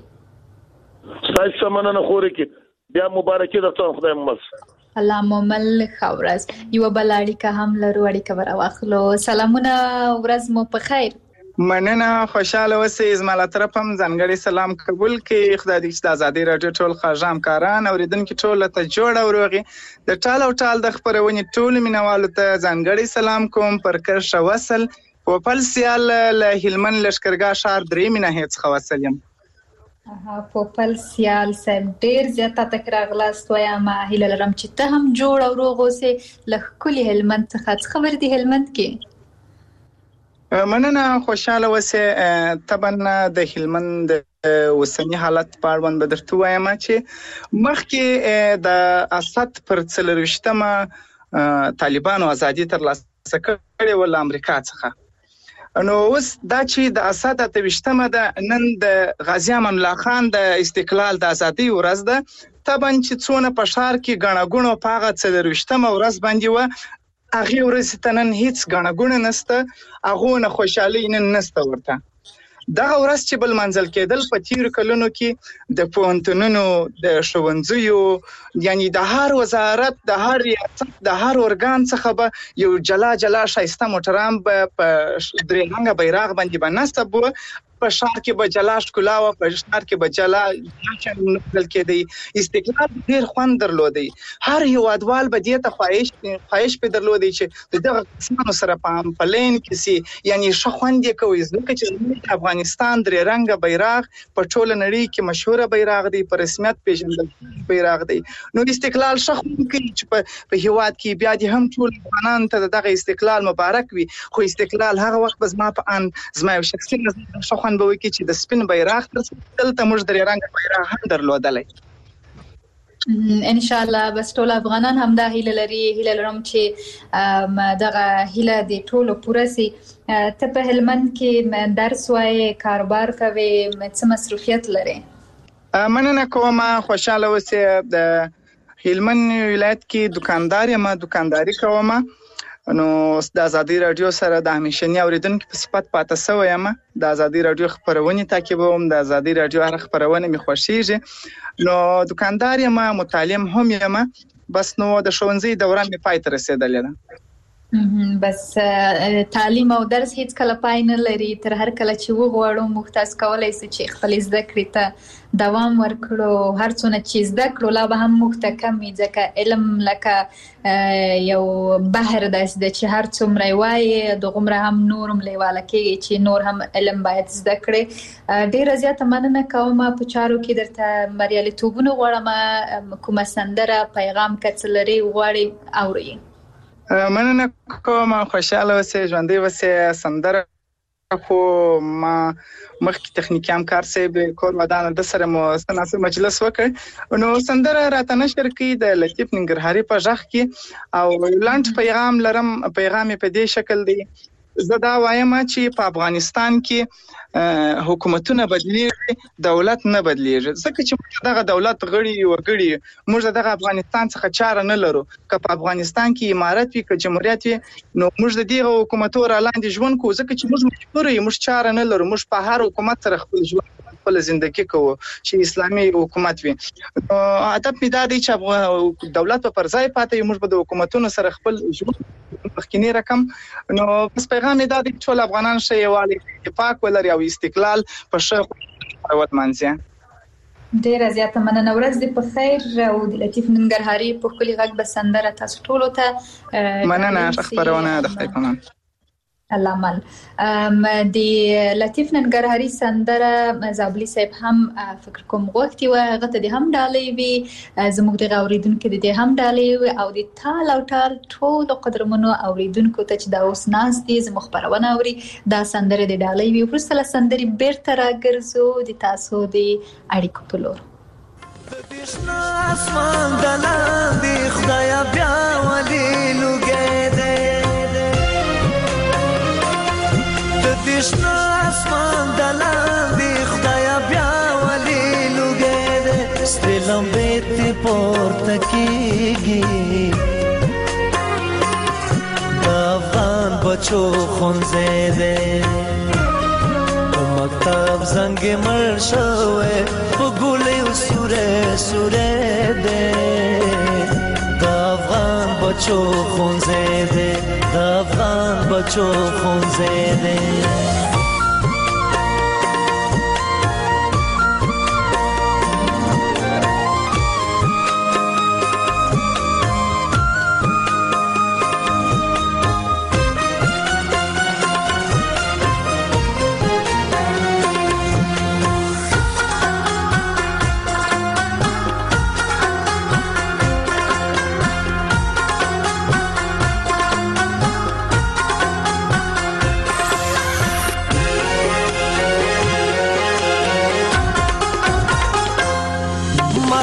تاسو مننه خوري کې بیا مبارکي درته خدای مو الله مومل خورز. یو بل اړیکه هم لرو، اړیکه ور واخلو. سلامونه، ورځ مو په خیر. مننه، خوشاله اوسئ. زما له طرفه هم ځانګړی سلام قبول کړئ. خدای دې چې د ازادۍ راډیو ټول خواږه همکاران اورېدونکي ټول ته جوړ او روغ د ټال او ټال د خپرونې ټولو مینوالو ته ځانګړی سلام کوم. پر کرښه وصل پوپل سیال له هلمند لښکرګاه ښار 3 ناحیې څخه وصل یم. پوپل سیال صاحب ډېر زیاته تک راغلاست. وایم هیله لرم چې ته هم جوړ او روغ اوسې. له ښکلي هلمند څخه څه خبر دي هلمند کې؟ مننه، خوشاله اوسئ. طبعا د هلمند اوسنی حالت په اړه به درته وایم چې مخکې د اسد پر 24مه طالبانو ازادي ترلاسه کړې و له امریکا څخه. نو اوس دا چې د اسد 28مه ده، نن د غازی امان الله خان د استقلال د ازادۍ ورځ ده. طبعا چې څونه په ښار کې ګڼه ګوڼه په هغه 24مه ورځ باندې و، هغه ورځ ته نن هیڅ ګڼه ګوڼه نشته، هغه نه خوشحالي نن نشته ورته. دغه ورځ چې بل منځل کېدل په تیرو کلونو کې د پوهنتونونو د ښوونځیو یعنی د هر وزارت د هر ریاست د هر ارګان څخه به یو جلا جلا ښایسته موټران به په درې رنګه بیرغ باندې به نصب و. په ښار کې به جلا ښکلا وه، په ښار کې به جلا جشن لمانځل کېدی. استقلال ډېر خوند درلودی. هر هیوادوال به دې ته خواهش پې درلودی چې د دغه کسانو سره په لین کې سي، یعنی ښه خوند یې کوي. ځکه چې زموږ د افغانستان درې رنګه بیرغ په ټوله نړۍ کې مشهوره بیرغ دی، په رسمیت پیژندل بیرغ دی. نو استقلال ښه خوند کوي چې په هیواد کې بیا دې هم ټول افغانانو ته دغه استقلال مبارک وي. خو استقلال هغه وخت به زما یو شخصي نظر ښه خوند به وکړي چې د سپین بیرغ تر څنګ دلته موږ درې رنګه بیرغ هم درلودلی. ان شاء الله بس ټول افغانان هم دا هیله لري. هیله لرم چې دغه هیله د ټولو پوره سي. ته په هلمند کې درس وایې، کاروبار کوې، څه مصروفیت لرې؟ مننه کوم، خوشاله اوسئ. د هلمند ولایت کې دوکاندار یم، دوکانداري کوم. نو د ازادۍ راډیو سره د همیشني اوریدونکو په صفت پاتې شوی یم. د ازادۍ راډیو خپرونې تعقیبوم، د ازادۍ راډیو هر خپرونه مې خوښیږي. نو دوکاندار یم، متعلم هم یم. بس نو د ښوونځي دوران مې پای ته رسېدلې ده. بس تعلیم او درس هیڅ کله پای نه لري. تر هر کله چې وغواړو موږ تاسو کولای شئ چې خپل زده کړې ته دوام ورکړو. هر څونه چې زده کړو لا به هم موږ ته کم وي، ځکه علم لکه یو بحر داسې ده چې هر څومره یې وایې دغومره هم نور هم لیواله کېږي چې نور هم علم باید زده کړې. ډېره زیاته مننه کوم. په چارو کې درته بریالیتوبونه غواړم. کومه سندره پیغام که څه لرې غواړې اورئ؟ مننه کوم، خوشاله اوسئ، ژوندۍ اوسئ. سندره خو ما مخکې تخنیکي همکار صاحب کور ودانه د سره مو ستناسب مجلس وکړ. نو سندره راته نشر کړي د لطیف ننګرهاري په غږ کې او لنډ پیغام لرم. پیغام په دې شکل دی: زه دا وایم چې په افغانستان کې حکومتونه بدلیږي، دولت نه بدلیږي. ځکه چې موږ دغه دولت غړي وګړي، موږ دغه افغانستان څخه چاره نه لرو. که په افغانستان کې امارت وي که جمهوریت وي، نو موږ د دې حکومتونو را لاندې ژوند کوو. ځکه چې موږ مجبور یو، موږ چاره نه لرو. موږ په هر حکومت سره خپل ژوند خپل زندگی کوو چې اسلامي حکومت وي. هدف می دا دی چې دولت پر ځای پاتې موږ به د حکومتونو سره خپل ژوند مخکینی رقم. نو بس پیغام می دا دی ټول افغانان شه یوالي اتفاق ولري او استقلال په ښه ډول منځي. ډېره زیاته مننه. ورځ دې په خیر او د لطیف ننګرهاري په ښکلي غږ به سندره تاسو ټولو ته مننه. خبرونه د خدای په امان. الله مل. د لطیف ننګرهاري سندره زابلي صاحب هم فکر کوم غوښتي و، هغه ته د هم ډالۍ وي، زموږ د اوریدونکو د هم ډالۍ وي او د ټال او ټال ټول قدرمنو اوریدونکو ته چې دا اوس ناز دي زموږ خبرونه اوري دا سندره د ډالۍ وي. وروسته له سندرې بیرته راګرځو د تاسو د اړیکو په لور. اسمان دلاندې خدایا بیا ولې لوګې ده دشنا اسمان دلاندې خدایا بیا ولې لوګې ده سترې لمبې ته پورته کېږي د افغان بچو ښوونځی دی په مکتب زنګ مړ شوی په ګولیو سوری سوری دی د افغان بچو ښوونځی دی د افغان بچو ښوونځی دی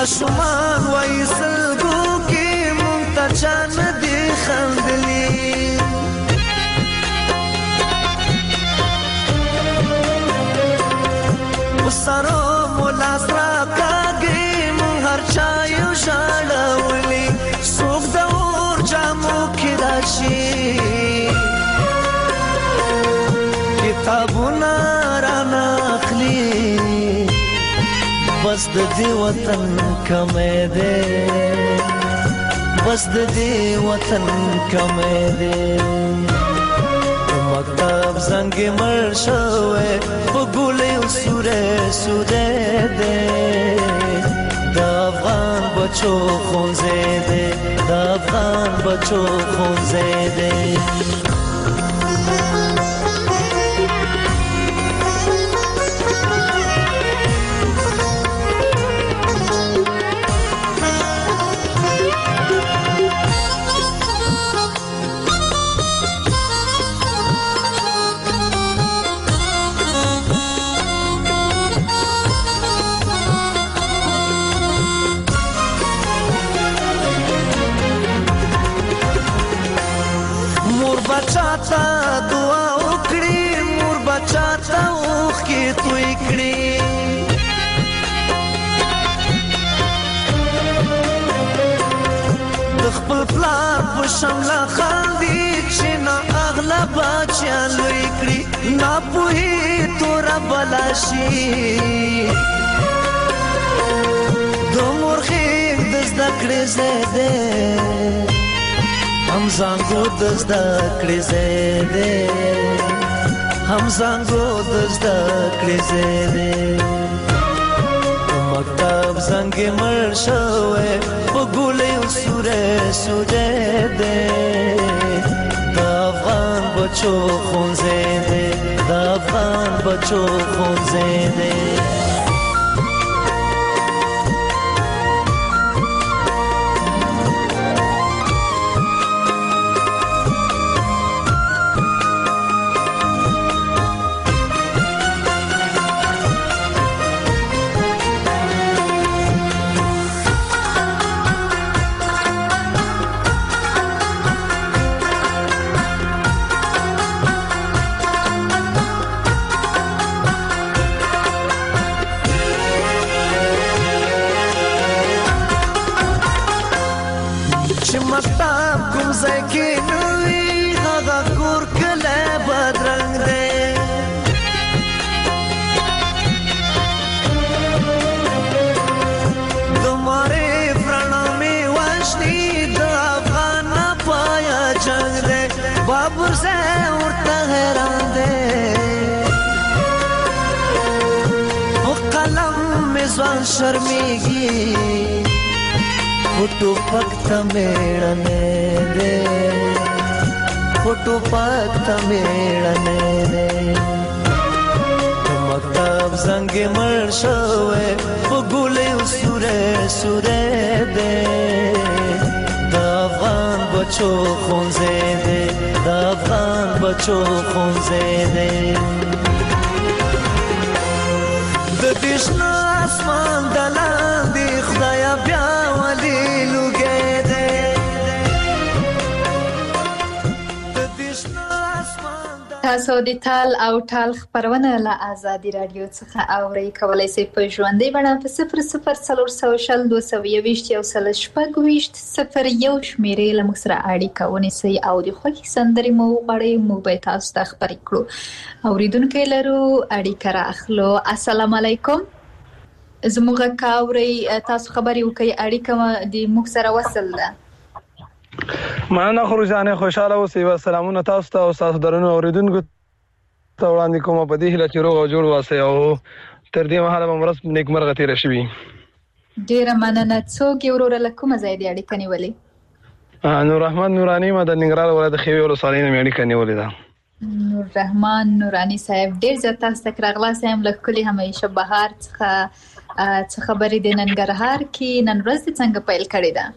ماشومان وای سلګو کې مونږ ته چا نه دي خندلي سارو مولا سرا کاږي مونږ هر چا یو ژړولي څوک د اور جامو کې راشي کتابونه رانه اخلي بس د دې وطن کمې ده بس د دې وطن کمې ده مکتب زنګ مړ شوې په ګولې سورې سورې ده د افغان بچو خونځې ده د افغان بچو خونځې ده بچاتا دعا وکړي مور بچاتا اوخ کې توي کړي د خپل پلار په شمله خاندي چې نه اغلا بچیان لوی کړي نه پوهي تور بلاشي د مورخي د زده کړې زده هم زنګو د زده کړې زده هم زنګو د زده کړې زده مکتب زنګ مړ شوې په ګولې سورې سورې ده د افغان بچو خونځې ده د افغان بچو خونځې ده शर्मिगी फोटो पक्ता मेड़ने दे फोटो पक्ता मेड़ने दे मकतब जंगे मर शवे बगुले सुरे सुरे दे दाफगान बचो खौंजे दे दाफगान बचो खौंजे दे ददिशना आसमान دلان دی خدایا بیا ولی لوګې دې تاسو د تال او ټال خبرونه له آزادي رادیو څخه اورئ کولای شئ په ژوندۍ بڼه په 0040 222 یو سل شپږ 01 شمیرې له موږ سره اړیکه ونیسئ او د خوښې سندرې مو وغواړئ موږ به تاسو ته خبرې کړو اوریدونکي لرو اړیکه راخلو السلام علیکم زموږ کاوري تاسو خبرې وکړئ اړیکه د موږ سره وصل ده معنا خروجانه خوشاله اوسئ سلامونه تاسو ته او تاسو درنو اوریدونکو ته وړاندې کوم په دې هیله چې روغ او جوړ واسه او تر دې مهاله مرز نیکمرغه تیر شي ډیره مننه څوک ورور له کومه ځای دی اړیکه نیولې نور رحمان نورانی ما د ننګرهار ولایت خیوي ولسوالۍ نه اړیکه نیولې ده نور رحمان نورانی صاحب ډیر زیات تاسو تکرغلا سم له کلی همیشه بهار څخه څه خبرې د ننګرهار کې نن ورځ څنګه پیل کړې ده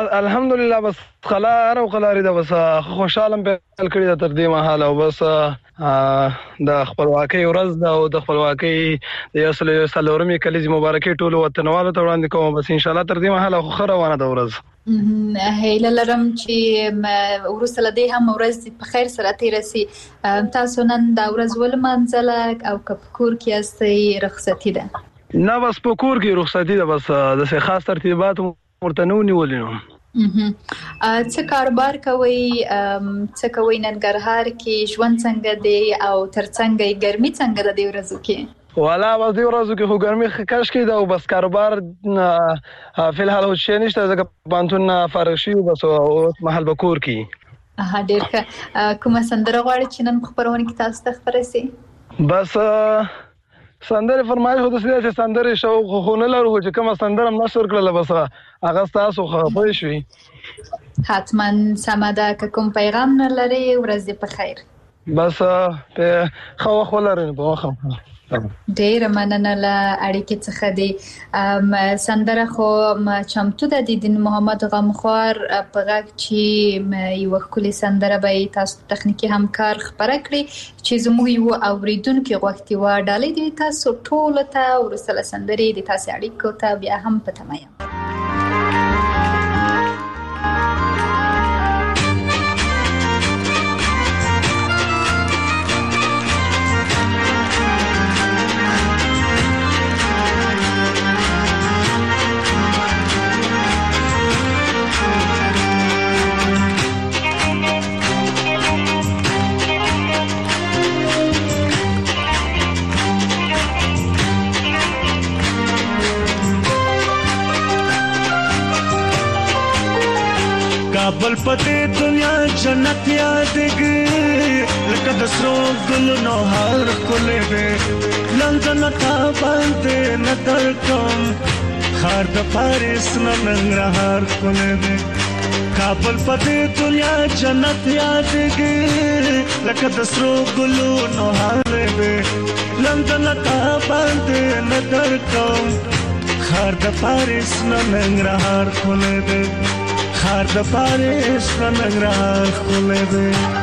الحمدلله بس خلار او خلاري ده بس خوشاله پیل کړې ده تر دې مهاله او بس د خپلواکۍ ورځ ده او د خپلواکۍ د 140مې کلیزې مبارکي ټول وطنوالو ته وړاندې کوم. بس ان شاء الله تر دې مهاله خو روانه ده ورځ. هیله لرم چې ورسره لدې هم ورځ په خیر سره تیر شي. تاسو نن دا ورځ ولمانځله او کور کې استي رخصتي ده؟ نه بس په کور کې رخصتي ده، بس د خاص ترتیبات ورته نه ونیولې. څه کاروبار کوي؟ څه کوي ننګرهار کې؟ ژوند څنګه دی او ترڅنګ یې ګرمي څنګه ده د ورځو کې؟ والا بس دی ورځو کې خو ګرمي کش کې ده او بس کاروبار فی الحال هیڅ شي نشته ځکه پانتون فارغ شي بس اوس محل بکور کې. ډیر ښه. کومه سندره غواړئ چې نن خبرونه کې تاسو ته خبرې سي؟ بس سندره فرمایش هو د سړي چې سندره شوق خو نه لرو چې کومه سندره نشور کړل بس هغه تاسو خبرې شوي. حتما سماده کوم پیغام نه لري ورځ په خیر. بس په خو خلرن په واخه ډیر مننه له اړیکې څخه دی. سندره خو چمتو ده د دین محمد غمخوار په غږ چې یو خولي سندره به تاسو تخنیکی همکار خبره کړی چې زموږ یو اوریدونکو غوښتي و ډالې دي تاسو ټول ته ورسله سندري د تاسو اړیکو ته بیا هم پتمایم. بل پته دنیا جنت یادګي لکه د سرو ګلونو هر کولې به لندن تا باندې نظر کوم خار د پاریس ننګرهار کولې به کابل پته دنیا جنت یادګي لکه د سرو ګلونو هر به لندن تا باندې نظر کوم خار د پاریس ننګرهار کولې به خار د پاریس ننګرهار کولې به.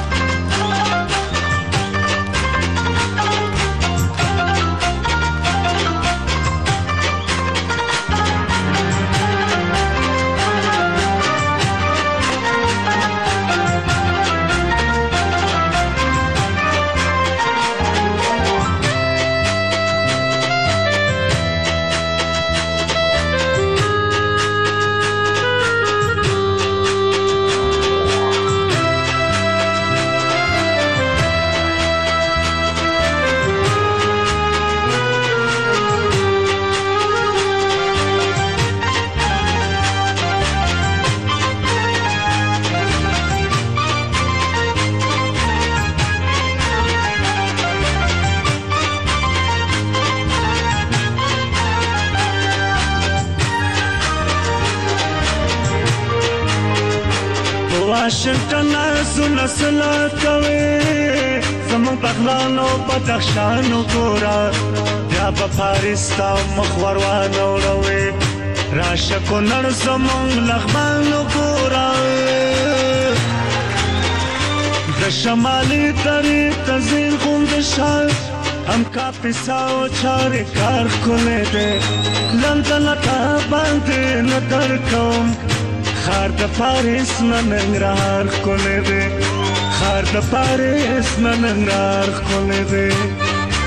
واشنگټن زونه سلا کوي زمون پخلانو پدخشانو ګورا بیا په پاریس تا مخور وانه وروي راشه کو نن زمون لغمانو ګورا د شمالي طريق تزين غوند شال هم کا پیساو چارې کار کولې ده لندن تا باندې نظر کوم خار د پاریس ننګرهار کولې ده خار د پاریس ننګرهار کولې ده.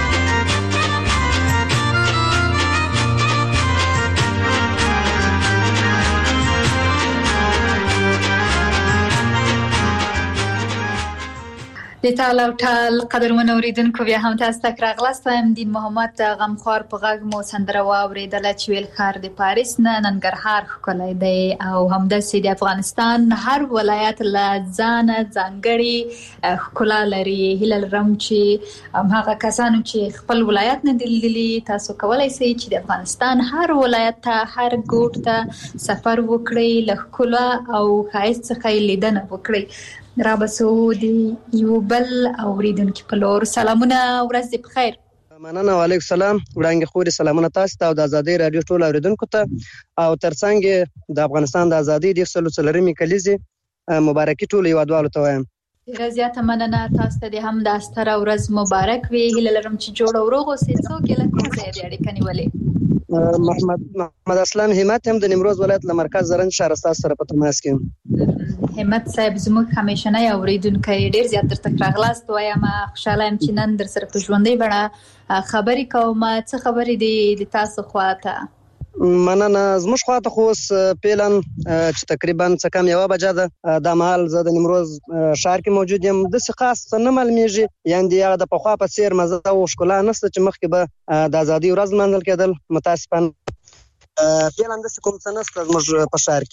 د تعالی او تعالی قدرمن اوریدونکو بیا هم تاسو ته راغلاستم. دین محمد غمخوار په غږ مو سندره واوریدل چې ویل خار د پاریس نه ننګرهار ښکلی دی او همداسې د افغانستان هر ولایت له ځانه ځانګړې ښکلا لري. هیله لرم چې هغه کسانو چې خپل ولایت نه دی لیدلی تاسو کولی شئ چې د افغانستان هر ولایت ته هر ګوټ ته سفر وکړئ له ښکلا او ښایست څخه یې لیدنه وکړئ. رابسو دی یو بل اوریدونکو په لور سلامونه ورځ دې په خیر. مننه وعلیکم السلام. وړاندې خوري سلامونه تاسو ته او د ازادي رادیو ټول اوریدونکو ته او ترڅنګ د افغانستان د ازادي د 140مې کلیزې مبارکي ټول یوادوالو ته وایم. ډیره زیاته مننه تاسو ته د هم د ستره ورځ مبارک وي. هیله لرم چې جوړ او روغ اوسئ. څوک یې له کوم ځایه د اړیکه نیولې؟ محمد اسلام همت هم د نیمروز ولایت له مرکز زرنج شهر ستاسو سره په تماس کې یم. همت صاحب زموږ همیشنی اوریدونکی ډیر زیات درته راغلاست وایم. خوشاله یم چې نن در سره په ژوندۍ بڼه خبرې کوم. څه خبرې دي د تاسو خواته؟ مننه. زموږ خواته خو اوس پیلن چې تقریبا څه کم 1 بجه ده. دا مهال زه د نیمروز ښار کې موجود یم. داسې خاص څه نه معلومیږي، یعنې هغه د پخوا په څېر مزه او ښکلا نشته چې مخکې به د ازادۍ ورځ لمانځل کېدل. متاسفانه پیلن داسې کوم څه نشته زموږ په ښار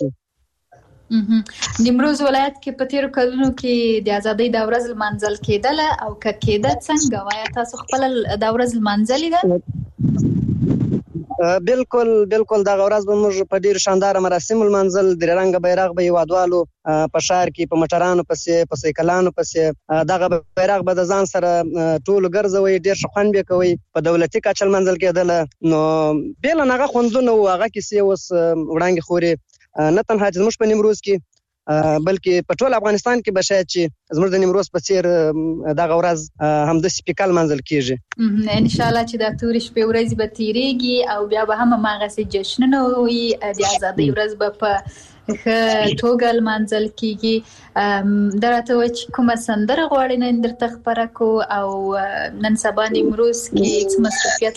کې. نیمروز ولایت کې په تیرو کلونو کې د ازادۍ د ورځ لمانځل کېدله او که کېده څنګه وایه تاسو خپله د ورځ لمانځلې ده؟ بالکل دغه ورځ به موږ په ډېرو شانداره مراسمو لمانځل. درې رنګه بیرغ به هېوادوالو په ښار کې په موټرانو پسې په سایکلانو پسې دغه بیرغ به د ځان سره ټولو ګرځوئ. ډېر ښه خوند به کوئ. په دولتي کچه لمانځل کېدله. نو بیلن هغه خوندونه وو، هغه کیسې اوس وړاندې خورې نه تنها چې زموږ په نیمروز کې بلکې په ټول افغانستان کې به شاید چې زموږ د نیمروز په څیر دغه ورځ همداسې پیکال منځل کېږي. ان شاء الله چې دا تورې شپې ورځې به تیریږي او بیا به هم هماغسې جشنونه وي. د ازادۍ ورځ به په ښه توګه لمانځل کېږي. دا راته وایي چې کومه سندره غواړئ نن درته خپره کړو او نن سبا نیمروز کې څه مصروفیت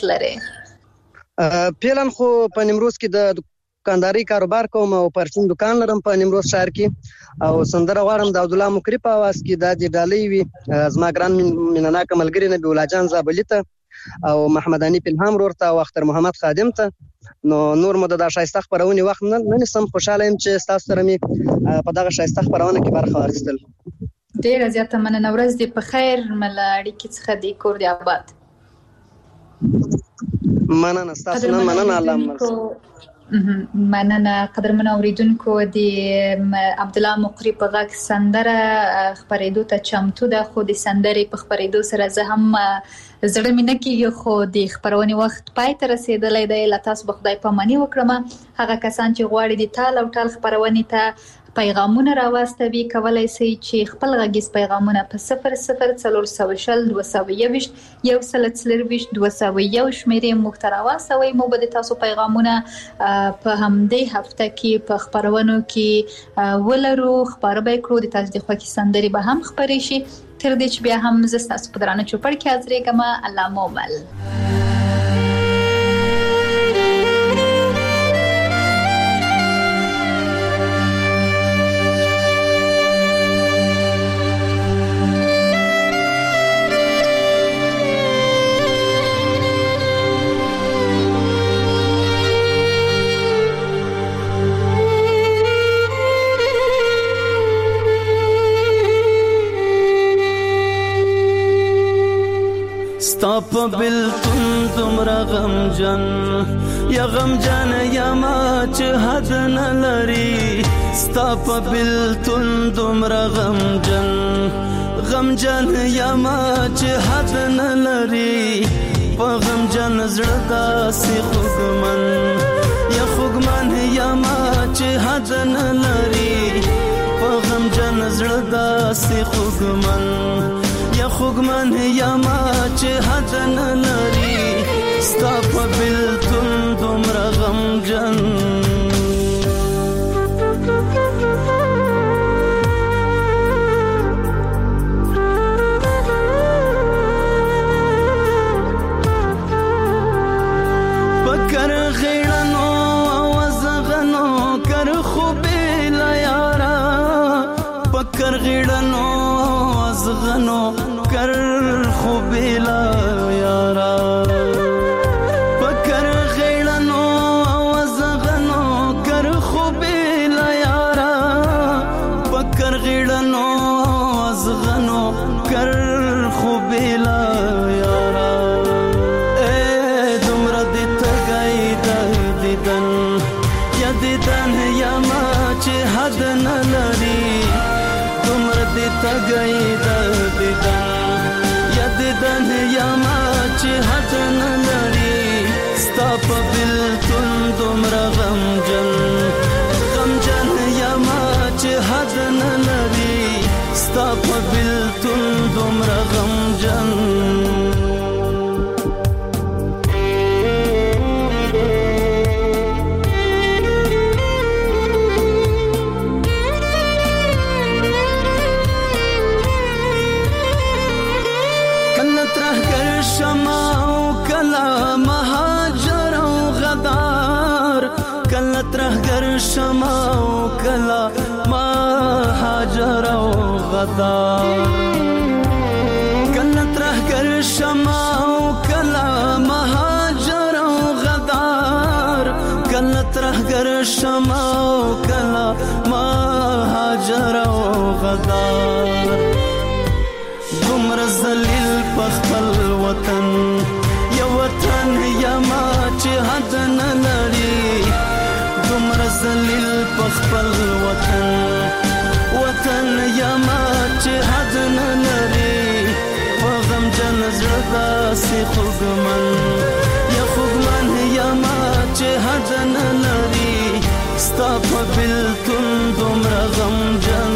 لرئ؟ پیلن خو په نیمروز کې د دکانداري کاروبار کوم او پرچون دکان لرم په نیمروز ښار کې او سندره غواړم د عبدالله مقری په اواز کې دا د ډالۍ وي زما ګران مینناکه ملګري نبی الله جان زابلي ته او محمد انیف الهام ورور ته او اختر محمد خادم ته. نو نور مو د ښایسته خپرونې وخت نه نیسم. خوشحاله یم چې ستاسو سره مې په دغه ښایسته خپرونه کې برخه واخیستل. ډېره زیاته مننه. ورځ دې په خیر. مله اړیکې څخه دې کور دې آباد. مننه ستاسو نه مننه. الله مننه. قدرمن اوریدونکو د عبدالله مقری په غږ سندره خپرېدو ته چمتو ده، خو د سندرې په خپرېدو سره زه هم زړه مې نه کېږي، خو د خپرونې وخت پای ته رسېدلی دی. له تاسو به خدای پاماني وکړم. هغه کسان چې غواړي د ټال او ټال خپرونې ته پیغامونه راواستوي کولی شئ چې خپل غږیز پیغامونه په 0040 221 124 201 شمېرې موږ ته راواستوئ. موږ به د تاسو پیغامونه په همدې هفته کې په خپرونو کې ولرو، خپاره به یې کړو. د تاسو د خوښې سندرې به هم خپرې شي. تر دې چې بیا هم زه ستاسو په درانه چوپړ کې حاضرېږم. الله مو مل. ستاپ بلتون دمرا غمجن یا غمجن یا ما چه حد نلری. ستاپ بلتون دمرا غمجن غمجن یا ما چه حد نلری. پا غمجن زردا سی خوگمن یا خوگمن یا ما چه حد نلری. پا غمجن زردا سی خوگمن یا خوگمن یا ما چه حد نلری. ستا په بلتون دومره غمجن پکر غیرنو وزغنو کر خوبی لیارا. پکر غیرنو وزغنو کر خوبی لیارا. پکر غیرنو وزغنو کر خوبی لیارا. پکر غیرنو وزغنو کر خوبی لیارا. اے دمرا دیتا گئی دیدن یا دیدن یا ما چه حد نلری. دمرا دیتا گئی دیدن یا دیدن یا ما شمع او کلا ما هاجر او غدار کله ترهګر شمع او کلا ما هاجر او غدار کله ترهګر شمع او کلا ما هاجر او غدار دومره ذلیل په خپل وطن یو وطن یما چې حد نه لري دومره ذلیل په خپل وطن یما چې حد نه لري په غمجن زړه داسې خوږمن یما چې حد نه لري ستا په بېلتون دومره غمجن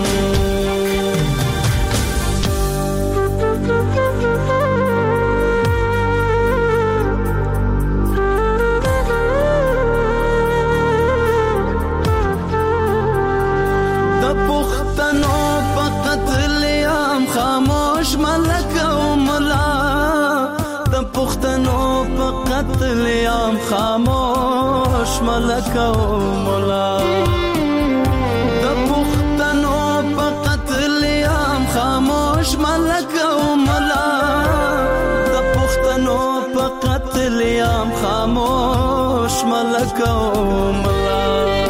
خاموش ملک او ملا د پښتنو په قتل عام خاموش ملک او ملا د پښتنو په قتل عام خاموش ملک او ملا د پښتنو په قتل عام خاموش ملک او ملا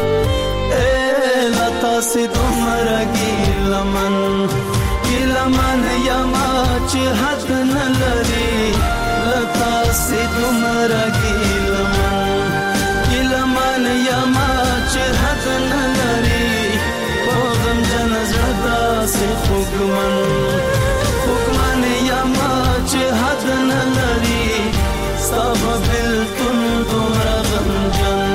لتا سي دومره ګیلمن ګیلمن یما چې حد نه لري لتا سي دومره ګیلمن یما چې حد نه لري په غمجن زړه داسې خوږمن یما چې حد نه لري ستا په بېلتون دومره غمجن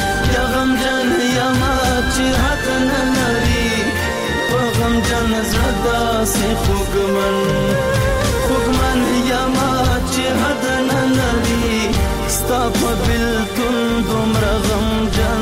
یما چې حد نه لري په غمجن زړه داسې خوږمن یما چې حد نه لري ستا په بېلتون دومره غمجن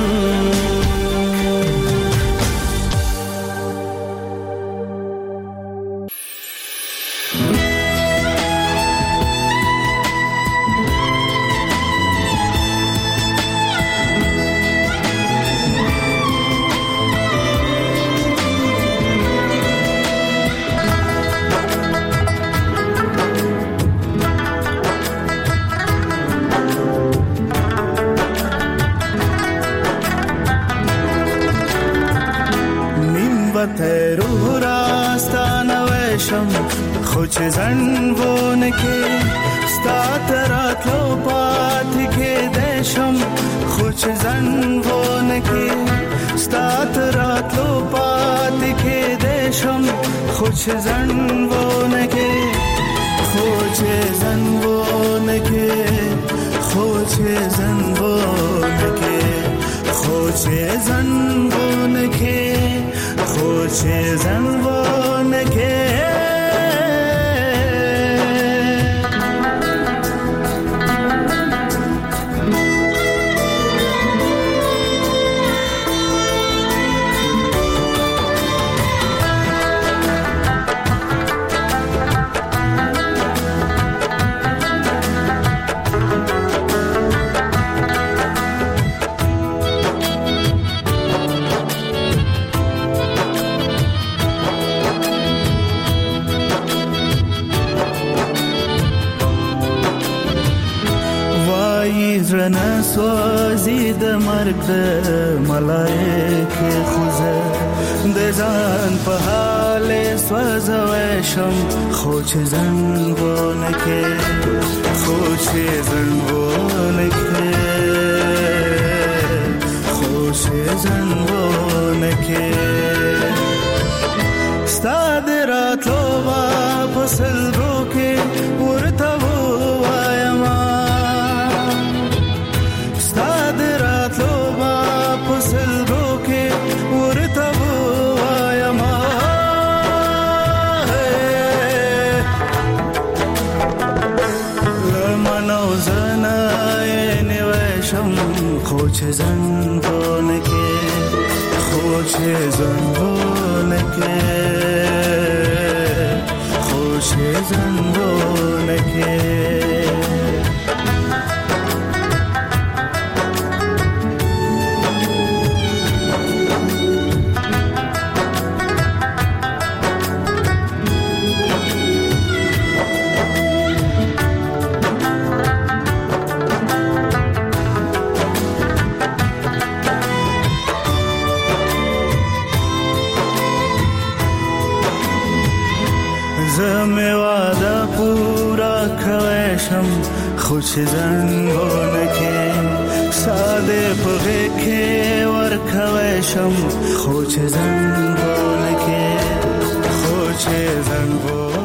روح راستانه وشم خو چې زنګونه کې ستا تراتلو پاتې کې دشم خو چې زنګونه کې ستا تراتلو پاتې کې دشم خو چې زنګونه کې خو چې زنګونه کې خو چې زنګونه کې خو چې زنګونه کې خوشی زنبونه که زرنا سوازی د مرګ د ملائکه خوزه د ځان په حال سوځوي شم خو چې زنګونه کې خو چې زنګونه کې خو چې زنګونه کې ستاد راتلو واپس روکه ورته وایم خوش زنبونه که خوش زنبونه که خوش زنبونه که شم خو چې زنګونه کې ساده په کې ورکوي شم خو چې زنګونه کې خو چې زنګونه